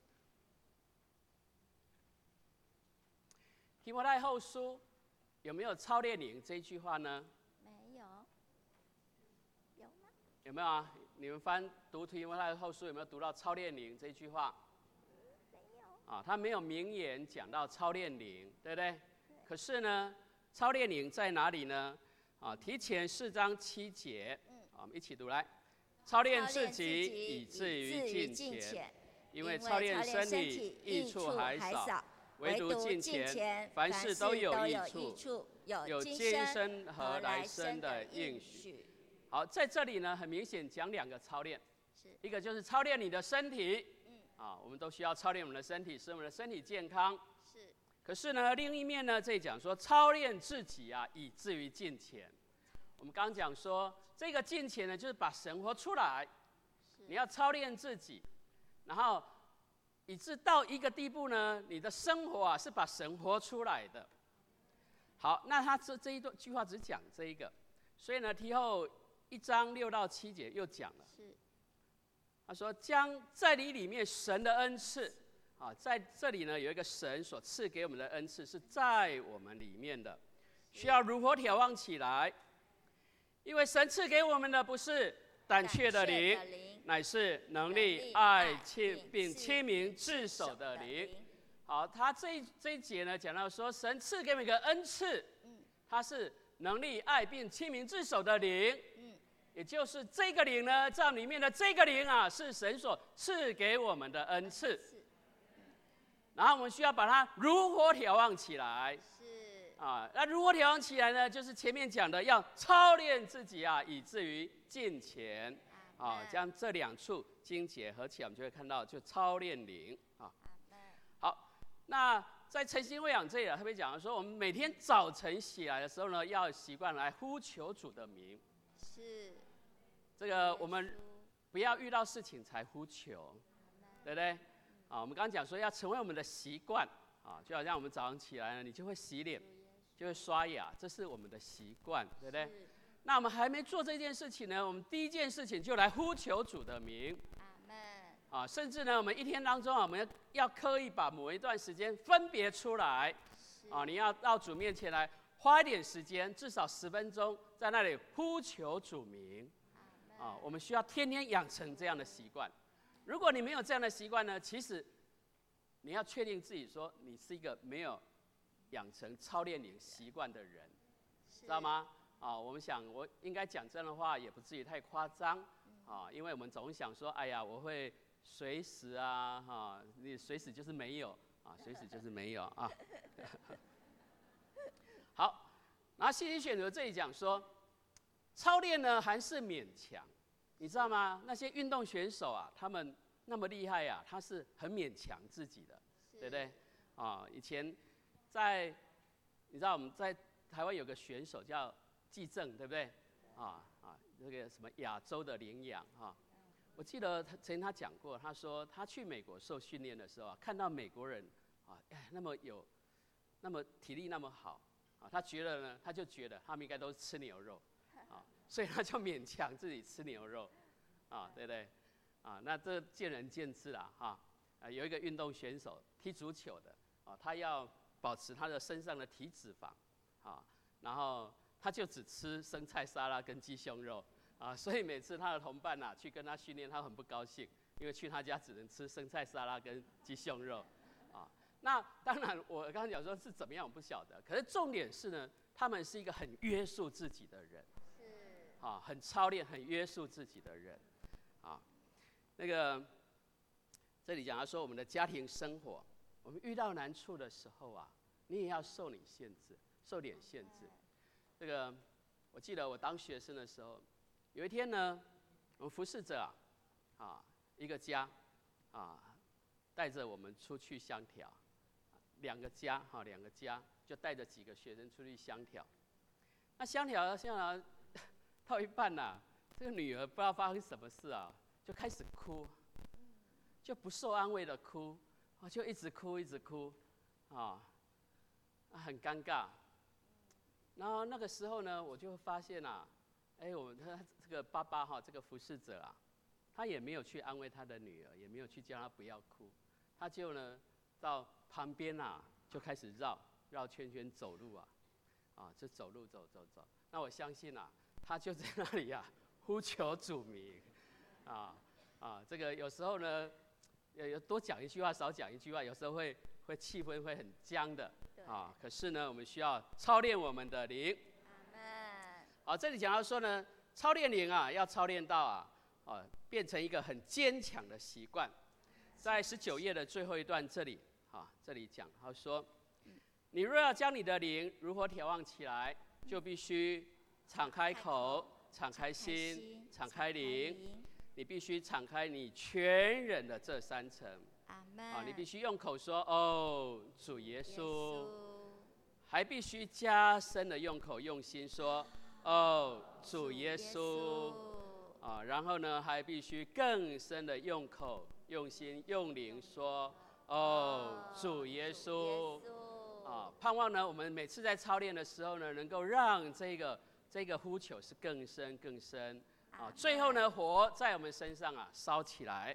提摩太后书有没有操练灵这一句话呢？ 没有。有吗？ 有没有啊？你们翻读提摩太后书有没有读到操练灵这一句话？ 没有。 啊，他没有明言讲到操练灵，对不对？可是呢，操练灵在哪里呢？啊，提前四章七节，啊，我们一起读来。操练自己，以至于敬虔，因为操练身体益处还少，唯独敬虔，凡事都有益处，有今生和来生的应许。好，在这里呢，很明显讲两个操练，一个就是操练你的身体，啊，我们都需要操练我们的身体，使我们的身体健康。 是。 可是呢，另一面呢，这里讲说操练自己啊，以至于敬虔。我们刚刚讲说，这个敬虔呢，就是把神活出来，你要操练自己，然后以致到一个地步呢，你的生活啊是把神活出来的。好，那他这这一段句话只讲这一个，所以呢，提后一章六到七节又讲了，他说将在你里面神的恩赐啊，在这里呢有一个神所赐给我们的恩赐是在我们里面的，需要如何眺望起来？因为神赐给我们的不是胆怯的灵，乃是能力、爱、亲并亲民治守的灵。好，他这一这一节呢讲到说，神赐给我们一个恩赐，它是能力、爱并亲民治守的灵。也就是这个灵呢，在里面的这个灵啊，是神所赐给我们的恩赐。然后我们需要把它如何眺望起来？是啊，那如何眺望起来呢？就是前面讲的，要操练自己啊，以至于敬虔啊，将这两处经结合起来，我们就会看到，就操练灵啊。好，那在诚心喂养这里啊，特别讲说，我们每天早晨起来的时候呢，要习惯来呼求主的名。是，这个我们不要遇到事情才呼求，对不对？啊，我们刚刚讲说要成为我们的习惯啊，就好像我们早上起来呢，你就会洗脸，就会刷牙，这是我们的习惯，对不对？那我们还没做这件事情呢，我们第一件事情就来呼求主的名。啊，甚至呢，我们一天当中啊，我们要刻意把某一段时间分别出来，啊，你要到主面前来花一点时间，至少十分钟，在那里呼求主名。啊，我们需要天天养成这样的习惯。如果你没有这样的习惯呢，其实你要确定自己说你是一个没有养成操练你习惯的人，知道吗？啊，我们想我应该讲这样的话，也不至于太夸张啊，因为我们总想说，哎呀，我会随时啊，哈、啊，你随时就是没有啊，随时就是没有啊。好，然后信息选择这里讲说，操练呢还是勉强。你知道吗？那些运动选手啊，他们那么厉害啊，他是很勉强自己的，对不对？啊，以前在你知道我们在台湾有个选手叫季正，对不对？啊啊，那个什么亚洲的羚羊啊，我记得他曾经他讲过，他说他去美国受训练的时候啊，看到美国人啊，哎那么有那么体力那么好啊，他觉得呢，他就觉得他们应该都是吃牛肉。所以他就勉强自己吃牛肉，啊，对不对？啊，那这见仁见智啦，哈。啊，有一个运动选手踢足球的，啊，他要保持他的身上的体脂肪，啊，然后他就只吃生菜沙拉跟鸡胸肉，啊，所以每次他的同伴呐、啊、去跟他训练，他很不高兴，因为去他家只能吃生菜沙拉跟鸡胸肉，啊。那当然，我刚刚讲说是怎么样，我不晓得。可是重点是呢。 他们是一个很约束自己的人， 是啊，很操练、很约束自己的人，啊，那个这里讲到说我们的家庭生活，我们遇到难处的时候啊，你也要受你限制，受点限制。这个我记得我当学生的时候，有一天呢，我们服侍者啊，啊一个家，啊带着我们出去相调，两个家哈，两个家就带着几个学生出去相调。那相调相调到一半呐、啊，这个女儿不知道发生什么事啊，就开始哭，就不受安慰的哭，啊，就一直哭一直哭，啊，很尴尬。然后那个时候呢，我就发现啊，哎，我他这个爸爸哈，这个服侍者啊，他也没有去安慰他的女儿，也没有去叫他不要哭，他就呢到旁边啊就开始绕绕圈圈走路啊，啊，就走路走走走。那我相信啊，他就在那里啊呼求主名，啊啊，这个有时候呢，有多讲一句话少讲一句话，有时候会会气氛会很僵的。啊，可是呢，我们需要操练我们的灵。好，这里讲到说呢，操练灵啊，要操练到啊，啊，变成一个很坚强的习惯。在十九页的最后一段这里，啊，这里讲，他说，你若要将你的灵如何眺望起来，就必须敞开口、敞开心、敞开灵。你必须敞开你全人的这三层。啊，你必须用口说哦，主耶稣，还必须加深的用口用心说哦，主耶稣，啊，然后呢，还必须更深的用口用心用灵说哦，主耶稣，啊，盼望呢，我们每次在操练的时候呢，能够让这个这个呼求是更深更深，啊，最后呢，火在我们身上啊烧起来。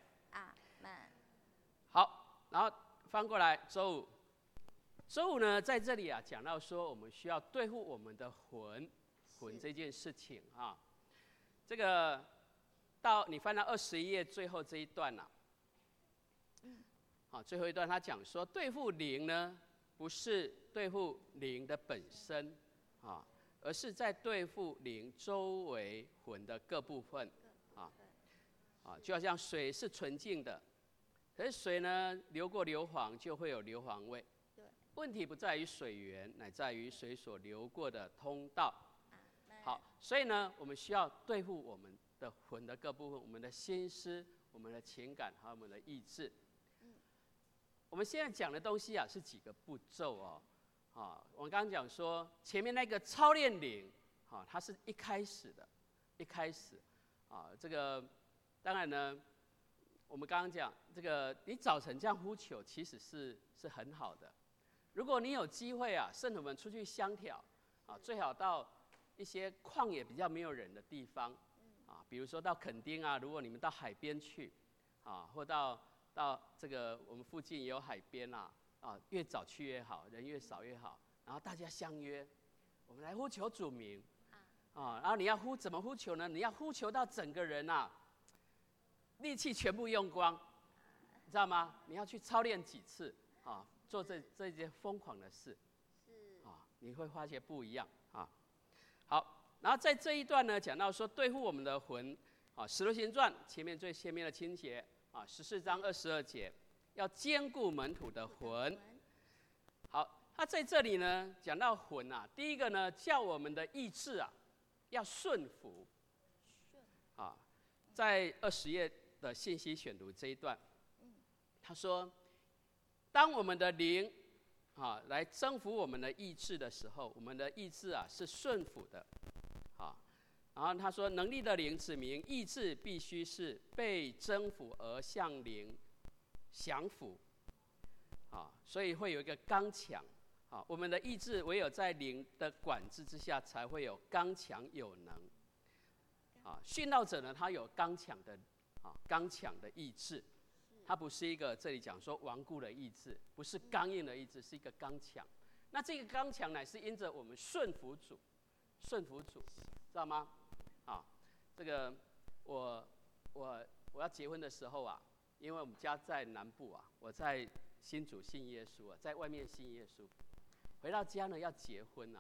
好，然后翻过来周五，周五呢在这里啊讲到说，我们需要对付我们的魂，魂这件事情啊。这个到你翻到二十一页最后这一段啊，好，最后一段他讲说，对付灵呢，不是对付灵的本身啊，而是在对付灵周围魂的各部分啊，啊，就好像水是纯净的。可是水呢，流过硫磺就会有硫磺味。问题不在于水源，乃在于水所流过的通道。好，所以呢，我们需要对付我们的魂的各部分，我们的心思、我们的情感和我们的意志。我们现在讲的东西啊，是几个步骤哦。啊，我刚刚讲说，前面那个操练灵，啊，它是一开始的，一开始，啊，这个当然呢。我们刚刚讲这个，你早晨这样呼求，其实是是很好的。如果你有机会啊，圣徒们出去相调啊，最好到一些旷野比较没有人的地方啊，比如说到垦丁啊，如果你们到海边去啊，或到到这个我们附近也有海边啊，啊，越早去越好，人越少越好。然后大家相约，我们来呼求主名啊，然后你要呼怎么呼求呢？你要呼求到整个人啊。力气全部用光，你知道吗？你要去操练几次啊，做这这件疯狂的事，啊，你会发现不一样啊。好，然后在这一段呢，讲到说对付我们的魂啊，《使徒行传》前面最前面的经节啊，十四章二十二节，要兼顾门徒的魂。好，他在这里呢讲到魂啊，第一个呢叫我们的意志啊要顺服，啊，在二十页。的信息选读这一段，他说：“当我们的灵啊来征服我们的意志的时候，我们的意志啊是顺服的，啊。然后他说，能力的灵指明意志必须是被征服而向灵降服，啊，所以会有一个刚强，啊，我们的意志唯有在灵的管制之下，才会有刚强有能，啊，殉道者呢，他有刚强的。”啊，刚强的意志，它不是一个这里讲说顽固的意志，不是刚硬的意志，是一个刚强。那这个刚强乃是因着我们顺服主，顺服主，知道吗？啊，这个我我我要结婚的时候啊，因为我们家在南部啊，我在新竹信耶稣啊，在外面信耶稣，回到家呢要结婚啊，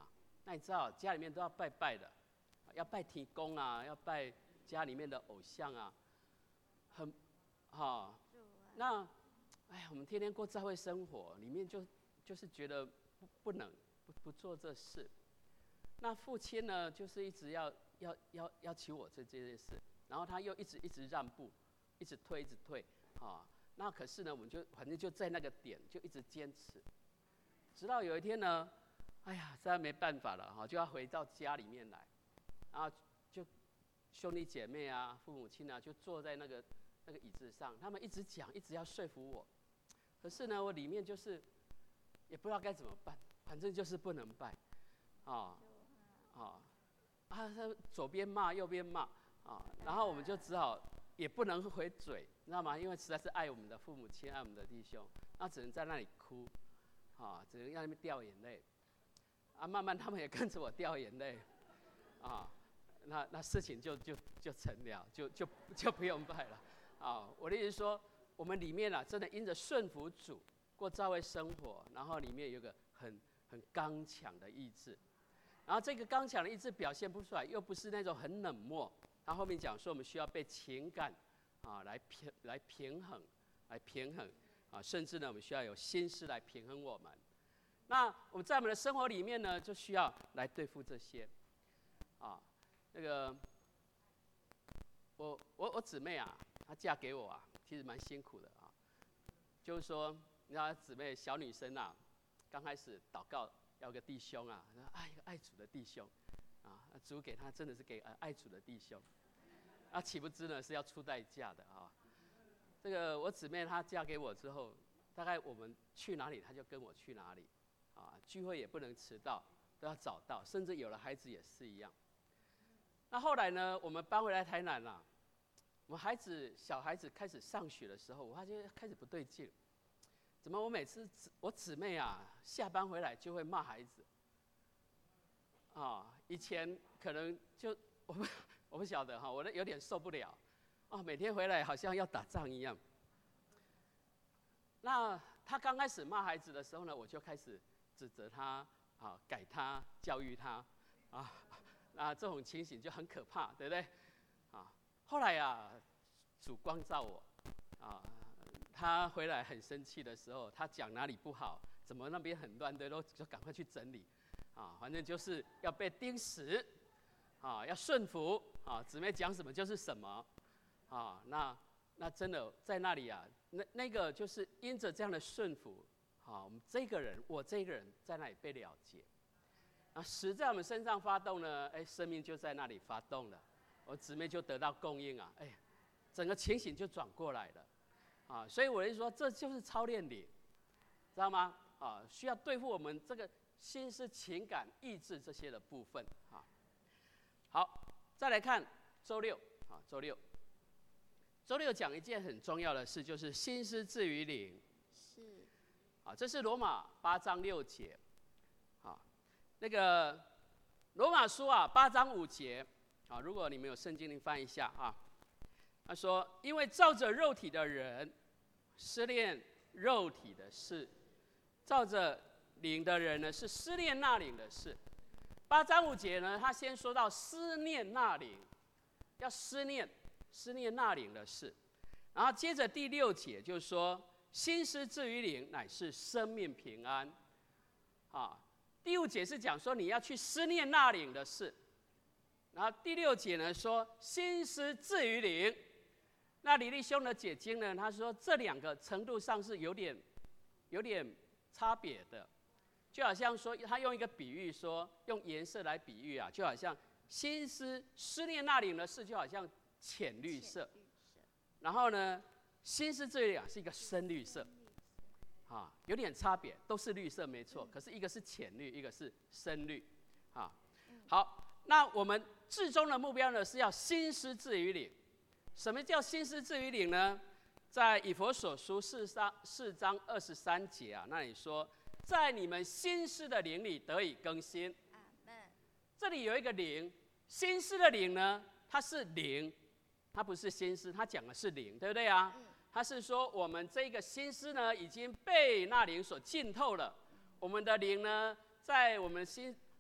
那你知道家里面都要拜拜的，要拜天公啊，要拜家里面的偶像啊，很好、哦。那哎呀，我们天天过教会生活，里面就就是觉得不不能不不做这事。那父亲呢，就是一直要要要要求我这这件事，然后他又一直一直让步，一直退一直退，啊、哦。那可是呢，我们就反正就在那个点就一直坚持，直到有一天呢，哎呀，实在没办法了哈，就要回到家里面来，然后就兄弟姐妹啊、父母亲啊，就坐在那个那个椅子上，他们一直讲，一直要说服我，可是呢，我里面就是也不知道该怎么办，反正就是不能拜，啊啊啊，他左边骂右边骂啊，然后我们就只好也不能回嘴。你知道吗？因为实在是爱我们的父母亲，爱我们的弟兄，那只能在那里哭，啊，只能让他们掉眼泪，啊，慢慢他们也跟着我掉眼泪，啊，那那事情就就就成了，就就就不用拜了，啊，我的意思是说，我们里面啊，真的因着顺服主过教会生活，然后里面有个很很刚强的意志，然后这个刚强的意志表现不出来，又不是那种很冷漠，他后面讲说我们需要被情感。啊，来平来平衡，来平衡啊，甚至呢，我们需要有心思来平衡我们。那我们在我们的生活里面呢，就需要来对付这些。啊，那个我我我姊妹啊，她嫁给我啊，其实蛮辛苦的啊。就是说，你知道姊妹小女生啊，刚开始祷告要个弟兄啊，爱爱主的弟兄啊，主给她真的是给爱主的弟兄。那、啊、岂不知呢是要出代价的啊！这个我姊妹她嫁给我之后，大概我们去哪里，她就跟我去哪里，啊，聚会也不能迟到，都要早到，甚至有了孩子也是一样。那后来呢，我们搬回来台南了、啊，我们孩子小孩子开始上学的时候，我发现开始不对劲，怎么我每次我姊妹啊下班回来就会骂孩子，啊，以前可能就我们。我不晓得哈，我有点受不了，哦，每天回来好像要打仗一样。那他刚开始骂孩子的时候呢，我就开始指责他，啊，改他，教育他，啊，那这种情形就很可怕，对不对？啊，后来啊，主光照我，啊，他回来很生气的时候，他讲哪里不好，怎么那边很乱的，都就赶快去整理，啊，反正就是要被钉死。啊，要顺服啊！姊妹讲什么就是什么，啊，那那真的在那里啊，那那个就是因着这样的顺服，啊，我们这个人，我这个人在那里被了结，啊，实在我们身上发动呢，哎，生命就在那里发动了，我姊妹就得到供应啊，哎，整个情形就转过来了，啊，所以我就说这就是操练灵，知道吗？啊，需要对付我们这个心思、情感、意志这些的部分，啊。好，再来看周六啊，周六，周六讲一件很重要的事，就是心思置于灵。 是。 啊，这是罗马八章六节。啊，那个罗马书啊，八章五节。啊，如果你们有圣经，您翻一下啊。他说：“因为照着肉体的人思念肉体的事，照着灵的人呢是思念那灵的事。”八章五节呢，他先说到思念那灵，要思念思念那灵的事，然后接着第六节就说心思置于灵，乃是生命平安。啊，第五节是讲说你要去思念那灵的事，然后第六节呢说心思置于灵。那李弟兄的解经呢，他说这两个程度上是有点有点差别的。就好像说，他用一个比喻说，用颜色来比喻啊，就好像心思思念那灵的事，就好像浅绿色，然后呢，心思这里是一个深绿色，啊，有点差别，都是绿色没错，可是一个是浅绿，一个是深绿，啊，好，那我们至终的目标呢是要心思置于灵。什么叫心思置于灵呢？在以弗所书四章四章二十三节啊，那里说。在你们心思的灵里得以更新。这里有一个灵，心思的灵呢，它是灵，它不是心思，它讲的是灵，对不对啊？它是说我们这个心思呢，已经被那灵所浸透了。我们的灵呢，在我们心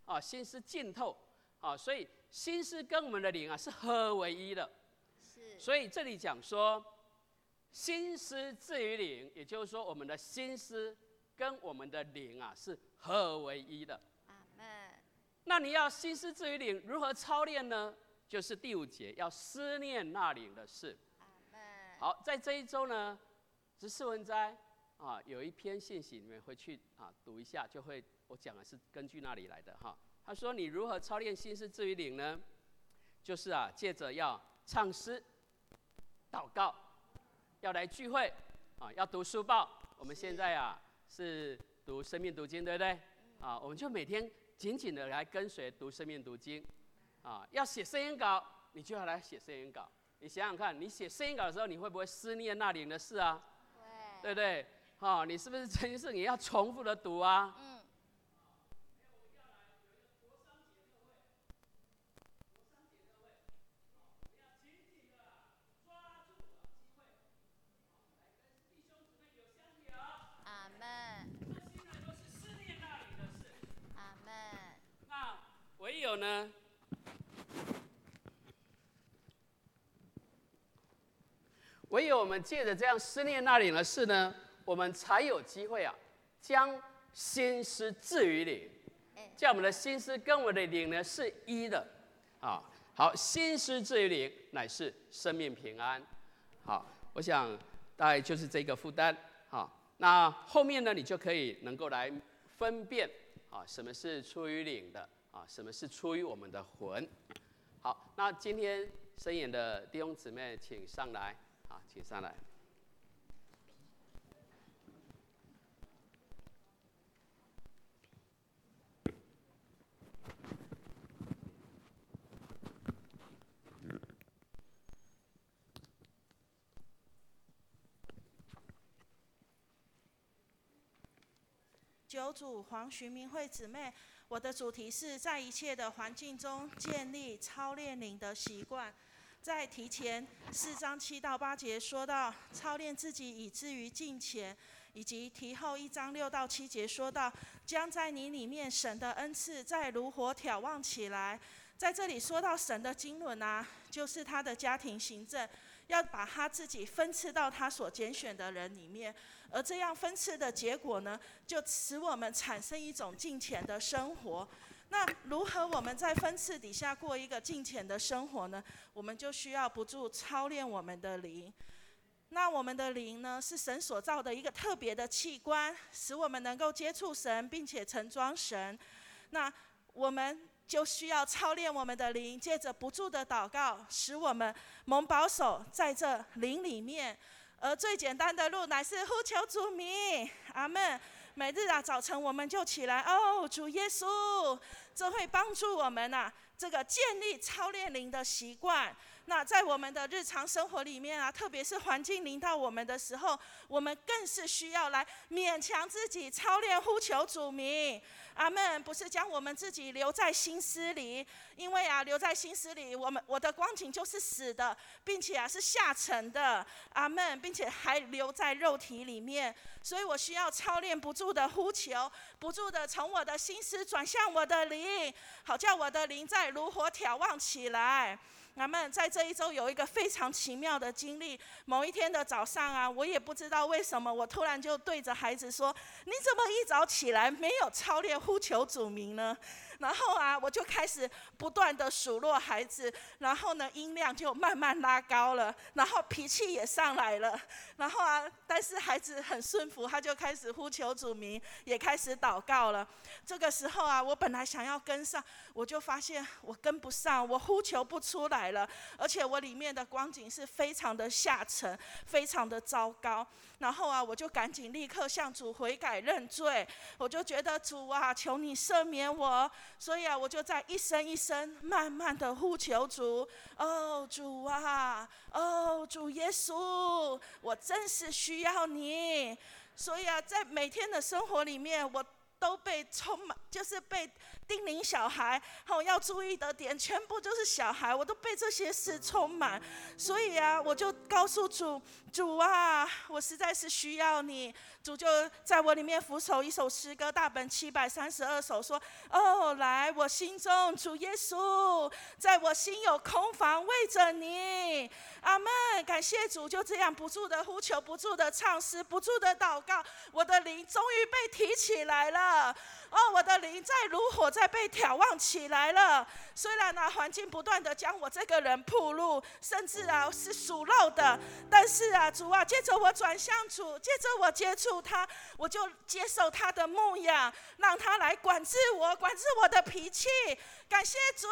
啊，心思浸透啊，所以心思跟我们的灵啊是合为一的。 是。 所以这里讲说，心思至于灵，也就是说我们的心思跟我们的灵啊是合为一的。 阿们。 那你要心思至于灵，如何操练呢？就是第五节，要思念那灵的事。 阿们。 好，在这一周呢，执事文摘啊有一篇信息，你们回去啊读一下，就会我讲的是根据那里来的哈。他说你如何操练心思至于灵呢？就是啊，借着要唱诗、祷告，要来聚会啊，要读书报。我们现在啊是读生命读经，对不对？啊，我们就每天紧紧的来跟随读生命读经。啊，要写声音稿，你就要来写声音稿。你想想看，你写声音稿的时候，你会不会思念那灵的事啊？ 会。 对不对？哦，你是不是这件事你要重复的读啊？ 嗯。阿们。阿们。 那唯有呢？唯有我们借着这样思念那灵的事呢，我们才有机会啊，将心思置于灵，叫我们的心思跟我们的灵呢是一的。啊，好，心思置于灵，乃是生命平安。好，我想大概就是这个负担。好，那后面呢，你就可以能够来分辨啊，什么是出于灵的啊，什么是出于我们的魂。好，那今天声演的弟兄姊妹，请上来。好，请上来。 九组黄徐明慧姊妹，我的主题是在一切的环境中建立操练灵的习惯。在提前四章七到八节说到操练自己以至于敬虔，以及提后一章六到七节说到将在你里面神的恩赐再如火挑旺起来。在这里说到神的经纶啊，就是他的家庭行政，要把他自己分赐到他所拣选的人里面，而这样分赐的结果呢，就使我们产生一种敬虔的生活。那如何我们在分赐底下过一个敬虔的生活呢？我们就需要不住操练我们的灵。那我们的灵呢，是神所造的一个特别的器官，使我们能够接触神，并且盛装神。那我们就需要操练我们的灵，借着不住的祷告，使我们蒙保守在这灵里面。而最简单的路乃是呼求主名，阿们。每日啊，早晨我们就起来，哦，主耶稣，这会帮助我们啊，这个建立操练灵的习惯。那在我们的日常生活里面啊，特别是环境临到我们的时候，我们更是需要来勉强自己操练呼求主名。阿们，不是将我们自己留在心思里，因为啊，留在心思里，我们我的光景就是死的，并且啊是下沉的。阿们，并且还留在肉体里面，所以我需要操练不住的呼求，不住的从我的心思转向我的灵，好叫我的灵再如火挑旺起来。阿们，在这一周有一个非常奇妙的经历。某一天的早上啊，我也不知道为什么，我突然就对着孩子说：“你怎么一早起来没有操练呼求主名呢？”然后啊，我就开始不断的数落孩子，然后呢，音量就慢慢拉高了，然后脾气也上来了。然后啊，但是孩子很顺服，他就开始呼求主名，也开始祷告了。这个时候啊，我本来想要跟上，我就发现我跟不上，我呼求不出来了，而且我里面的光景是非常的下沉，非常的糟糕。然后啊，我就赶紧立刻向主悔改认罪，我就觉得主啊，求你赦免我。所以啊，我就在一声一声慢慢的呼求主，哦主啊，哦主耶稣，我真是需要你。所以啊，在每天的生活里面，我都被充满，就是被叮咛小孩，好要注意的点，全部就是小孩，我都被这些事充满。所以啊，我就告诉主，主啊，我实在是需要你。主就在我里面俯首一首诗歌，大本七百三十二首，说：哦，来我心中，主耶稣，在我心有空房，为着你。阿们，感谢主，就这样不住的呼求，不住的唱诗，不住的祷告，我的灵终于被提起来了。哦，我的灵在如火，在被眺望起来了。虽然啊，环境不断的将我这个人暴露，甚至啊是属肉的，但是啊，主啊，借着我转向主，借着我接触他，我就接受他的牧养，让他来管制我，管制我的脾气。感谢主。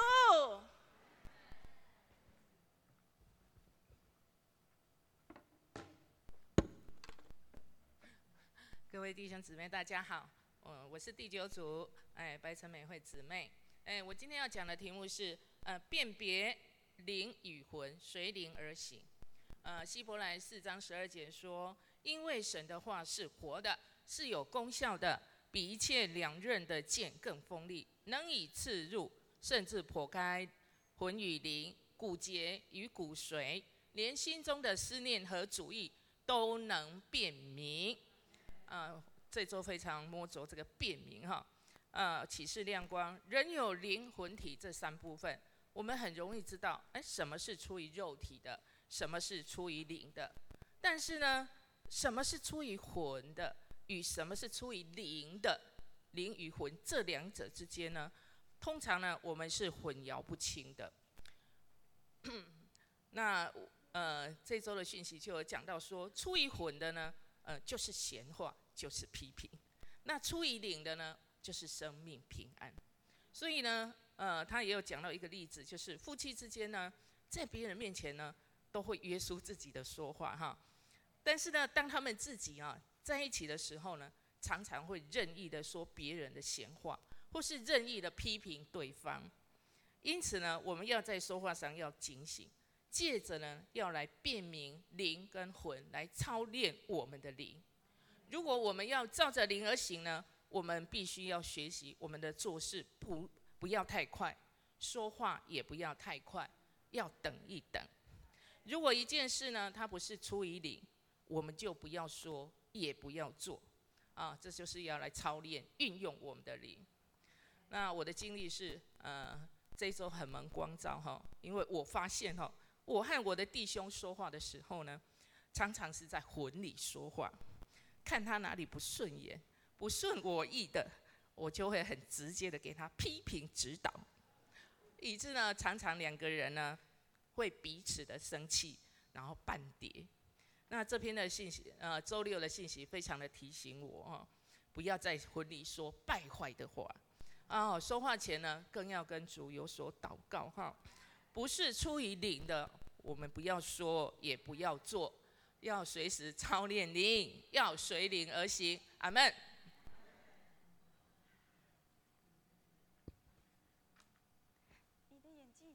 各位弟兄姊妹，大家好，呃，我是第九组，哎，白城美惠姊妹，哎，我今天要讲的题目是，呃，辨别灵与魂，随灵而行。呃，希伯来四章十二节说，因为神的话是活的，是有功效的，比一切两刃的剑更锋利，能以刺入，甚至剖开魂与灵、骨节与骨髓，连心中的思念和主意都能辨明。呃，这周非常摸着这个辨明哈，呃，启示亮光，人有灵、魂体这三部分，我们很容易知道，哎，什么是出于肉体的，什么是出于灵的，但是呢，什么是出于魂的，与什么是出于灵的，灵与魂这两者之间呢，通常呢，我们是混淆不清的。那呃，这周的讯息就有讲到说，出于魂的呢，呃，就是闲话，就是批评；那出于灵的呢，就是生命平安。所以呢，呃，他也有讲到一个例子，就是夫妻之间呢，在别人面前呢，都会约束自己的说话哈，但是呢，当他们自己啊在一起的时候呢，常常会任意的说别人的闲话，或是任意的批评对方。因此呢，我们要在说话上要警醒。借着呢，要来辨明灵跟魂，来操练我们的灵。如果我们要照着灵而行呢，我们必须要学习我们的做事不不要太快，说话也不要太快，要等一等。如果一件事呢，它不是出于灵，我们就不要说，也不要做。啊，这就是要来操练运用我们的灵。那我的经历是，呃，这一周很蒙光照哈，因为我发现哈。我和我的弟兄说话的时候呢，常常是在魂里说话，看他哪里不顺眼、不顺我意的，我就会很直接的给他批评指导，以致呢，常常两个人呢会彼此的生气，然后半跌。那这篇的信息，呃，周六的信息非常的提醒我哦，不要在魂里说败坏的话啊，说话前呢，更要跟主有所祷告哈。不是出于灵的，我们不要说，也不要做，要随时操练灵，要随灵而行。阿们。 你的眼镜。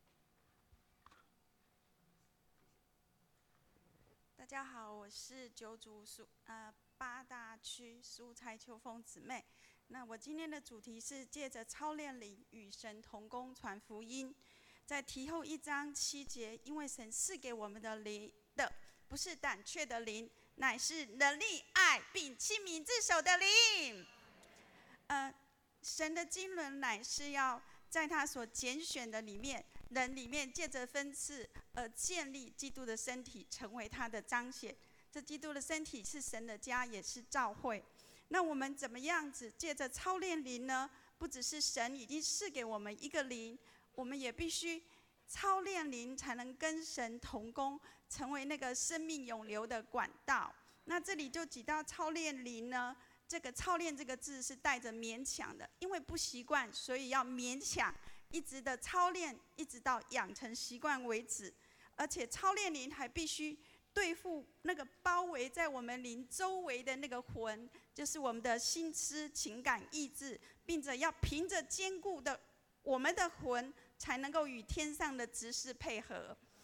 大家好，我是九组苏呃八大区苏蔡秋凤姊妹。那我今天的主题是借着操练灵与神同工传福音。在提后一章七节，因为神赐给我们的灵的，不是胆怯的灵，乃是能力、爱并亲民自守的灵。呃，神的经纶乃是要在他所拣选的里面，人里面借着分赐而建立基督的身体，成为他的彰显。这基督的身体是神的家，也是教会。那我们怎么样子借着操练灵呢？不只是神已经赐给我们一个灵。我们也必须操练灵，才能跟神同工，成为那个生命永流的管道。那这里就提到操练灵呢，这个操练这个字是带着勉强的，因为不习惯，所以要勉强，一直的操练，一直到养成习惯为止。而且操练灵还必须对付那个包围在我们灵周围的那个魂，就是我们的心思、情感、意志，并且要凭着坚固的我们的魂，才能够与天上的执事配合。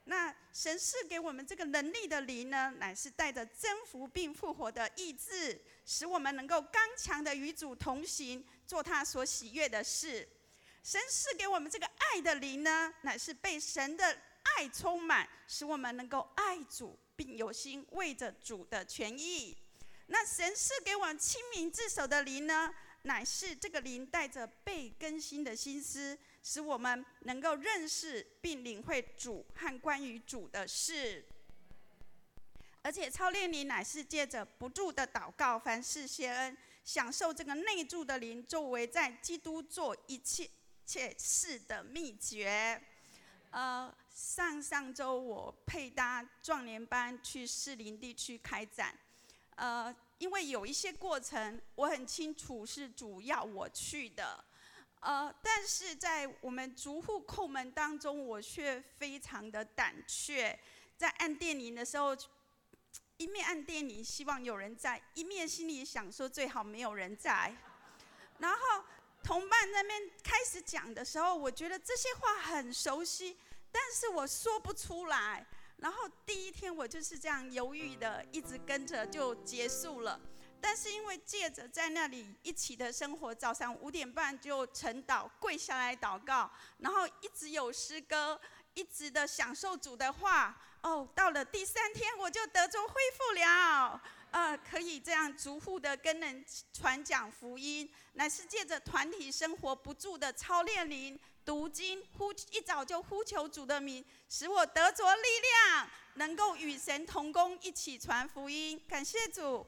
那神赐给我们这个能力的灵呢，乃是带着征服并复活的意志，使我们能够刚强的与主同行，做他所喜悦的事。神赐给我们这个爱的灵呢，乃是被神的爱充满，使我们能够爱主，并有心为着主的权益。那神赐给我们亲民自守的灵呢，乃是这个灵带着被更新的心思，使我们能够认识并领会主和关于主的事。而且操练灵乃是借着不住的祷告，凡事谢恩，享受这个内住的灵作为在基督做一切切事的秘诀。呃，上上周我配搭壮年班去士林地区开展，呃，因为有一些过程我很清楚是主要我去的，呃，但是在我们逐户叩门当中，我却非常的胆怯。在按电铃的时候，一面按电铃希望有人在，一面心里想说最好没有人在。然后同伴那边开始讲的时候，我觉得这些话很熟悉，但是我说不出来。然后第一天我就是这样犹豫的，一直跟着就结束了。但是因为借着在那里一起的生活，早上五点半就晨祷，跪下来祷告，然后一直有诗歌，一直的享受主的话。哦，到了第三天我就得着恢复了。呃，可以这样逐户的跟人传讲福音，乃是借着团体生活不住的操练灵、读经，呼一早就呼求主的名，使我得着力量，能够与神同工，一起传福音。感谢主。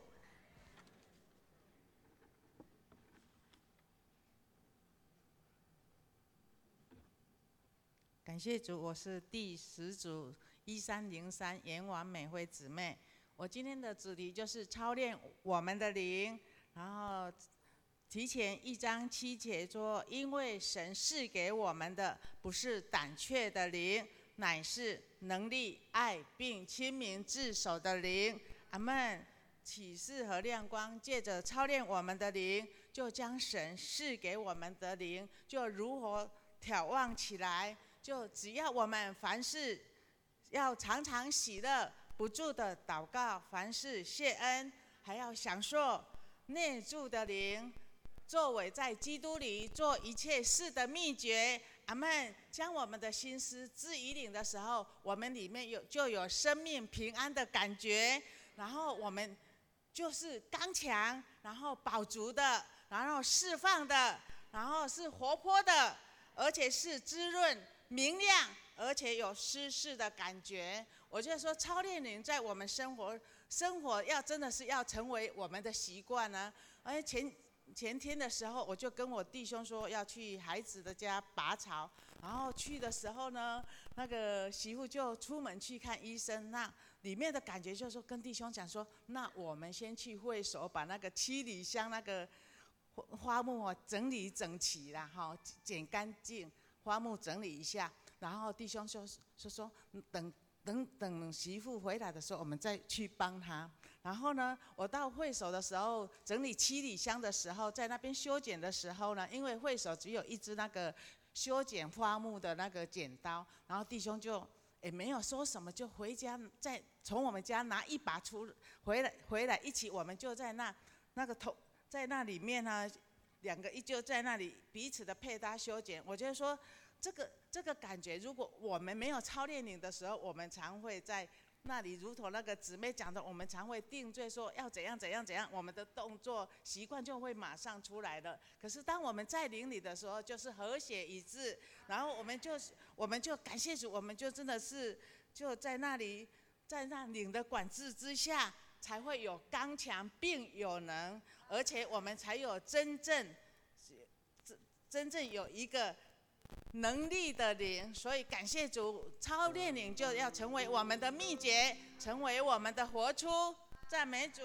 感谢主，我是第十组一三零三严婉美惠姊妹。我今天的主题就是操练我们的灵，然后提前一章七节说，因为神赐给我们的不是胆怯的灵，乃是能力、爱并亲民自守的灵。阿们。启示和亮光借着操练我们的灵，就将神赐给我们的灵就如何眺望起来。就只要我们凡事要常常喜乐，不住的祷告，凡事谢恩，还要享受内住的灵，作为在基督里做一切事的秘诀。阿们。将我们的心思置于灵的时候，我们里面有就有生命平安的感觉，然后我们就是刚强，然后饱足的，然后释放的，然后是活泼的，而且是滋润明亮，而且有施事的感觉。我就说操练灵在我们生活生活要真的是要成为我们的习惯呢。而前前天的时候，我就跟我弟兄说要去孩子的家拔草，然后去的时候呢，那个媳妇就出门去看医生，那里面的感觉就是说跟弟兄讲说，那我们先去会所把那个七里香那个花木整理整齐啦，哈，剪干净。花木整理一下，然后弟兄就说说等等等媳妇回来的时候，我们再去帮他。然后呢，我到会所的时候，整理七里香的时候，在那边修剪的时候呢，因为会所只有一支那个修剪花木的那个剪刀，然后弟兄就也没有说什么，就回家再从我们家拿一把出回来，回来一起，我们就在那那个头在那里面呢。两个依旧在那里彼此的配搭修剪，我觉得说这个这个感觉，如果我们没有操练灵的时候，我们常会在那里，如同那个姊妹讲的，我们常会定罪说要怎样怎样怎样，我们的动作习惯就会马上出来了。可是当我们在灵里的时候，就是和谐一致，然后我们就我们就感谢主，我们就真的是就在那里，在那灵的管制之下。才会有刚强并有能，而且我们才有真正真正有一个能力的灵。所以感谢主，操练灵就要成为我们的秘诀，成为我们的活出。赞美主。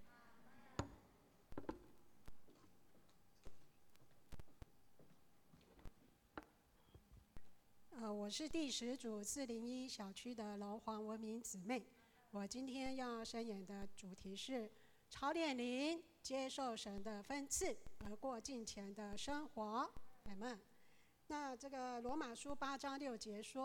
呃，我是第十组四零一小区的楼黄文明姊妹。我今天要申演的主题是操练灵，接受神的分赐而过敬虔的生活。阿们。那这个罗马书八章六节说，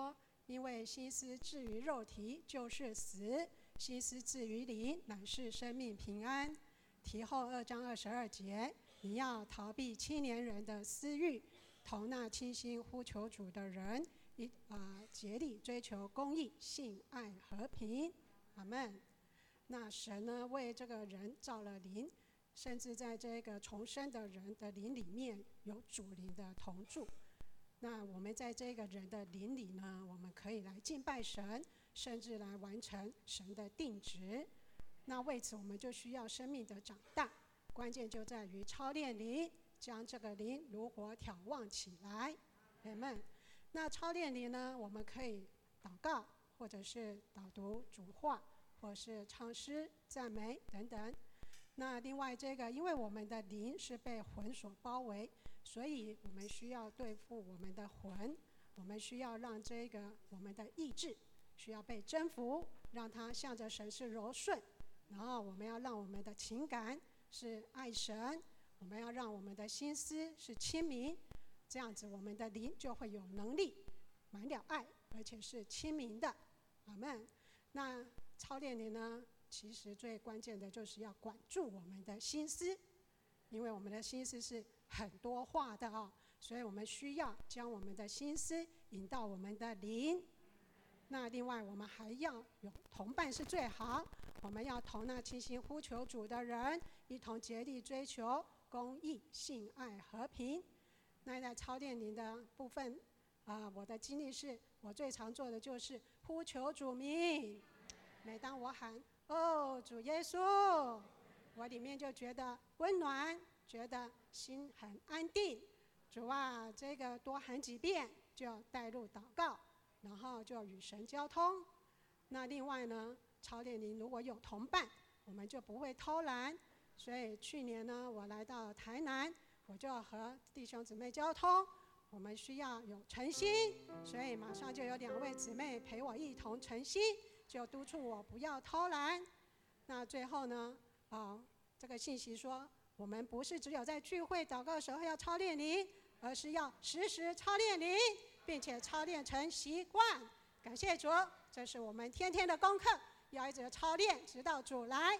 因为心思置于肉体就是死，心思置于灵乃是生命平安。题后二章二十二节，你要逃避青年人的私欲，同那倾心呼求主的人，一啊、呃、竭力追求公义、信、爱、和平。阿们。那神呢，为这个人造了灵，甚至在这个重生的人的灵里面有主灵的同住。那我们在这个人的灵里呢，我们可以来敬拜神，甚至来完成神的定旨。那为此我们就需要生命的长大，关键就在于操练灵，将这个灵如火挑旺起来。阿们。那操练灵呢，我们可以祷告，或者是导读主话，或是唱诗、赞美等等。那另外这个，因为我们的灵是被魂所包围，所以我们需要对付我们的魂，我们需要让这个我们的意志需要被征服，让它向着神是柔顺。然后我们要让我们的情感是爱神，我们要让我们的心思是亲民，这样子我们的灵就会有能力，满了爱，而且是亲民的。阿们。那操练灵呢，其实最关键的就是要管住我们的心思，因为我们的心思是很多话的哦，所以我们需要将我们的心思引到我们的灵。那另外我们还要有同伴是最好，我们要同那倾心呼求主的人一同竭力追求公义、信、爱、和平。那在操练灵的部分啊、呃，我的经历是我最常做的就是呼求主名。每当我喊哦主耶稣，我里面就觉得温暖，觉得心很安定。主啊，这个多喊几遍就带入祷告，然后就与神交通。那另外呢，操练灵如果有同伴，我们就不会偷懒。所以去年呢，我来到台南，我就和弟兄姊妹交通，我们需要有诚心，所以马上就有两位姊妹陪我一同诚心，就督促我不要偷懒。那最后呢，啊，这个信息说，我们不是只有在聚会祷告的时候要操练灵，而是要时时操练灵，并且操练成习惯。感谢主，这是我们天天的功课，要一直操练，直到主来。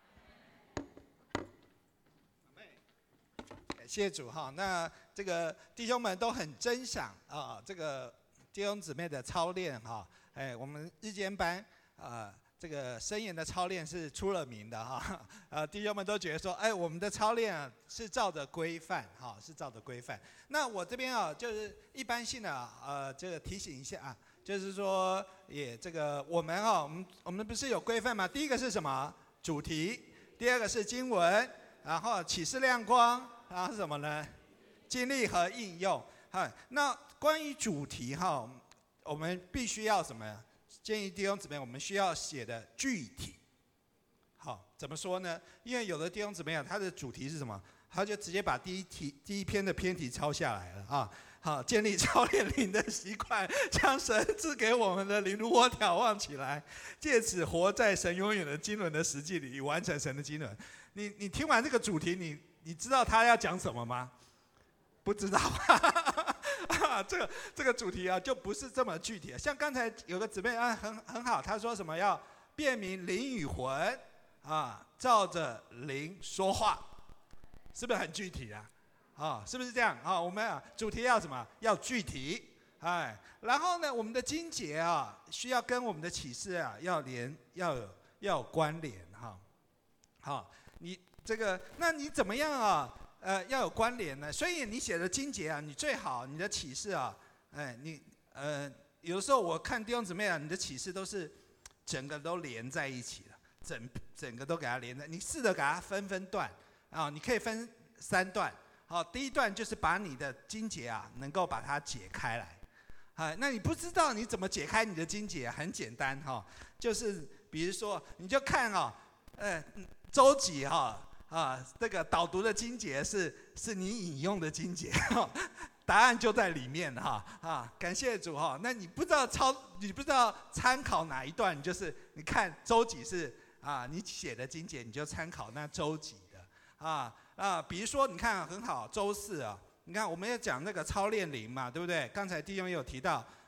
感谢主哈，那这个弟兄们都很珍赏啊，这个弟兄姊妹的操练哈，哎，我们日间班啊，这个深研的操练是出了名的哈，呃，弟兄们都觉得说，哎，我们的操练啊是照着规范哈，是照着规范。那我这边啊，就是一般性的呃，这个提醒一下啊，就是说也这个我们啊，我们我们不是有规范吗？第一个是什么？主题，第二个是经文，然后启示亮光。然后是什么呢？经历和应用。哈，那关于主题哈，我们必须要什么？建议弟兄姊妹，我们需要写的具体。好，怎么说呢？因为有的弟兄姊妹啊，他的主题是什么？他就直接把第一题、第一篇的篇题抄下来了啊。好，建立操练灵的习惯，将神赐给我们的灵如火挑旺起来，借此活在神永远的经纶的实际里，完成神的经纶。你你听完这个主题，你。你知道他要讲什么吗？不知道啊，这个这个主题啊，就不是这么具体。像刚才有个姊妹啊，很很好，她说什么要辨明灵与魂啊，照着灵说话，是不是很具体啊？啊，是不是这样啊？我们啊，主题要什么？要具体，哎，然后呢，我们的经节啊，需要跟我们的启示啊，要连，要有要有关联哈。好，你。这个，那你怎么样啊？呃，要有关联呢。所以你写的经节啊，你最好你的启示啊，哎，你呃，有的时候我看弟兄姊妹啊，你的启示都是整个都连在一起了，整整个都给它连在。你试着给它分分段啊，你可以分三段。好，第一段就是把你的经节啊，能够把它解开来。啊，那你不知道你怎么解开你的经节，很简单哈，就是比如说你就看啊，呃，周几哈。啊，这个导读的经节是是你引用的经节，答案就在里面哈啊！感谢主哈。那你不知道抄，你不知道参考哪一段，你就是你看周几是啊，你写的经节你就参考那周几的啊啊。比如说你看很好，周四啊，你看我们要讲那个操练灵嘛，对不对？刚才弟兄也有提到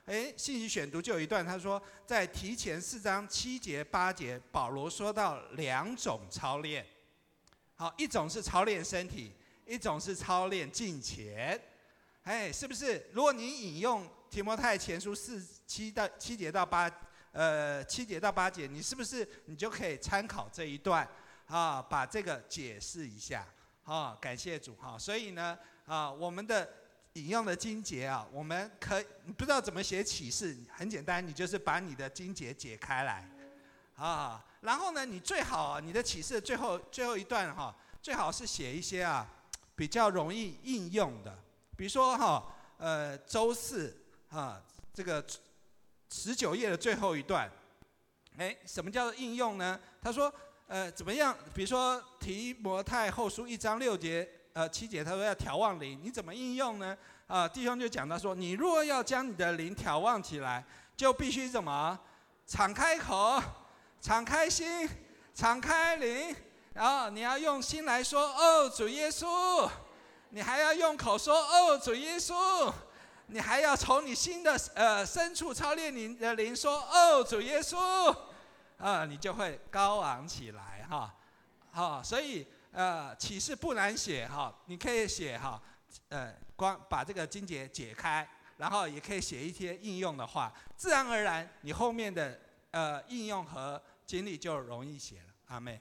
哎，信息选读就有一段，他说在提前四章七节八节，保罗说到两种操练。好，一种是操练身体，一种是操练敬虔。哎，是不是？如果你引用提摩太前书四七到七节到八，呃七节到八节，你是不是你就可以参考这一段啊，把这个解释一下啊？感谢主哈。所以呢啊，我们的引用的经节啊，我们可你不知道怎么写启示，很简单，你就是把你的经节解开来啊，然后呢，你最好啊，你的启示最后最后一段哈，最好是写一些啊比较容易应用的。比如说哈，呃，周四啊，这个十九页的最后一段，哎，什么叫做应用呢？他说，呃，怎么样？比如说提摩太后书一章六节，呃七节，他说要眺望灵，你怎么应用呢？啊，弟兄就讲到说，你若要将你的灵眺望起来，就必须怎么？敞开口，敞开心，敞开灵，然后你要用心来说，哦，主耶稣。你还要用口说哦，主耶稣，你还要从你心的呃深处操练你的灵说哦，主耶稣，啊，你就会高昂起来哈，好，所以呃启示不难写哈，你可以写哈，呃光把这个经节解开，然后也可以写一些应用的话，自然而然你后面的呃应用和经历就容易写了。阿们。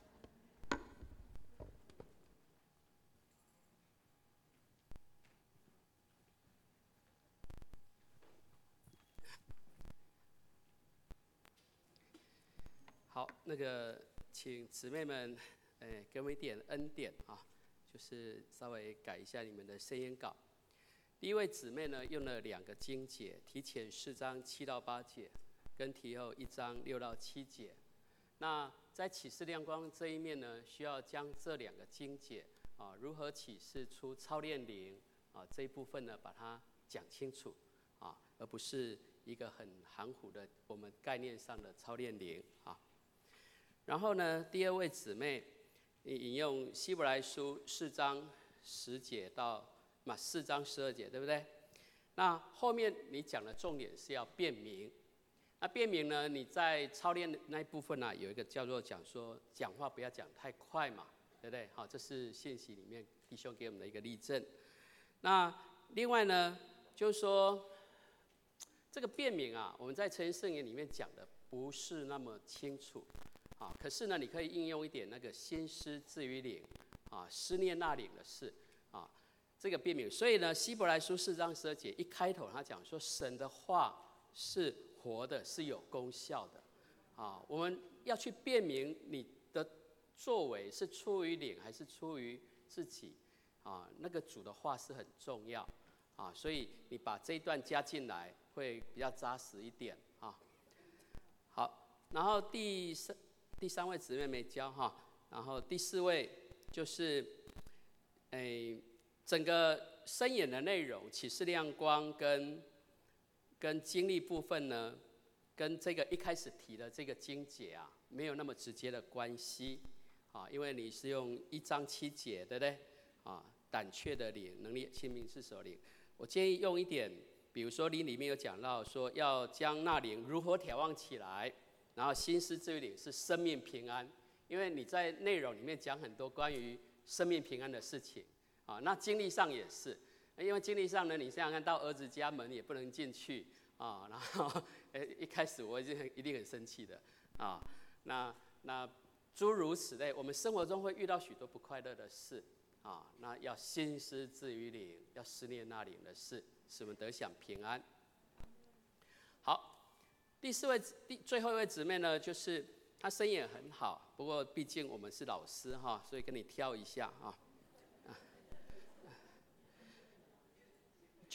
好，那个请姊妹们，哎，给我们一点恩典啊，就是稍微改一下你们的声音稿。第一位姊妹呢，用了两个经节，提前四章七到八节，跟提后一章六到七节。那在启示亮光这一面呢，需要将这两个经节啊，如何启示出操练灵啊这一部分呢，把它讲清楚啊，而不是一个很含糊的我们概念上的操练灵啊。然后呢，第二位姊妹引用希伯来书四章十节到嘛四章十二节，对不对？那后面你讲的重点是要辨明。那辨明呢，你在操练那一部分呢、啊，有一个叫做讲说讲话不要讲太快嘛，对不对？好，这是信息里面弟兄给我们的一个例证。那另外呢，就是说这个辨明啊，我们在诚心圣言里面讲的不是那么清楚。啊，可是呢，你可以应用一点那个心思至于灵，啊，思念那灵的事，啊，这个辨明。所以呢，希伯来书四章十二节一开头，他讲说，神的话是活的，是有功效的，啊，我们要去辨明你的作为是出于灵还是出于自己，啊，那个主的话是很重要，啊，所以你把这一段加进来会比较扎实一点，啊，好，然后第三。第三位姊妹没教哈，然后第四位就是，诶，整个申言的内容，启示亮光跟跟经历部分呢，跟这个一开始提的这个经节啊，没有那么直接的关系啊，因为你是用一章七节，对不对？啊，胆怯的灵，能力亲民是首领。我建议用一点，比如说你里面有讲到说，要将那灵如何眺望起来。然后心思至于灵是生命平安，因为你在内容里面讲很多关于生命平安的事情啊。那经历上也是，因为经历上呢，你想想看到儿子家门也不能进去啊，然后一开始我已经很一定很生气的啊。那那诸如此类，我们生活中会遇到许多不快乐的事啊。那要心思至于灵，要思念那灵的事，使我们得享平安。好。第四位、第最后一位姊妹呢，就是她声音也很好，不过毕竟我们是老师哈，所以跟你挑一下啊。就是，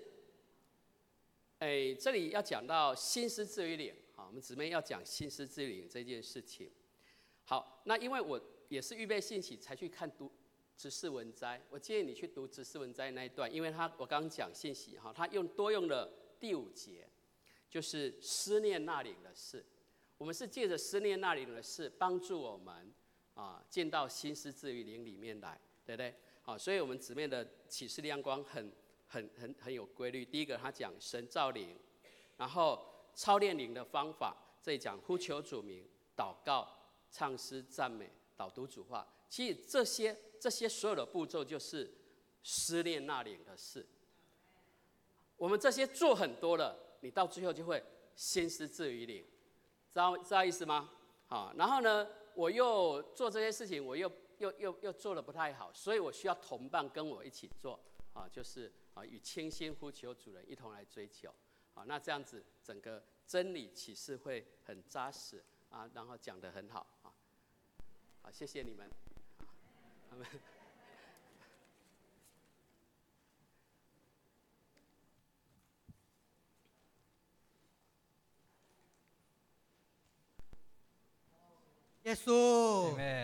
哎，这里要讲到心思至于灵啊，我们姊妹要讲心思至于灵这件事情。好，那因为我也是预备信息才去看读执事文摘，我建议你去读执事文摘那一段，因为他我刚刚讲信息哈，他用多用了第五节。就是思念那灵的事，我们是借着思念那灵的事，帮助我们啊进到心思至于灵里面来，对不对？好，所以我们姊妹的启示亮光很很很很有规律。第一个他讲神造灵，然后操练灵的方法，这里讲呼求主名、祷告、唱诗、赞美、导读主话。其实这些这些所有的步骤就是思念那灵的事。我们这些做很多了，你到最后就会心思至于灵，知道知道意思吗？好，然后呢，我又做这些事情，我又又又又做得不太好，所以我需要同伴跟我一起做啊，就是啊，与清心呼求主人一同来追求啊，那这样子整个真理启示会很扎实啊，然后讲得很好啊，好，谢谢你们，他们。 耶稣。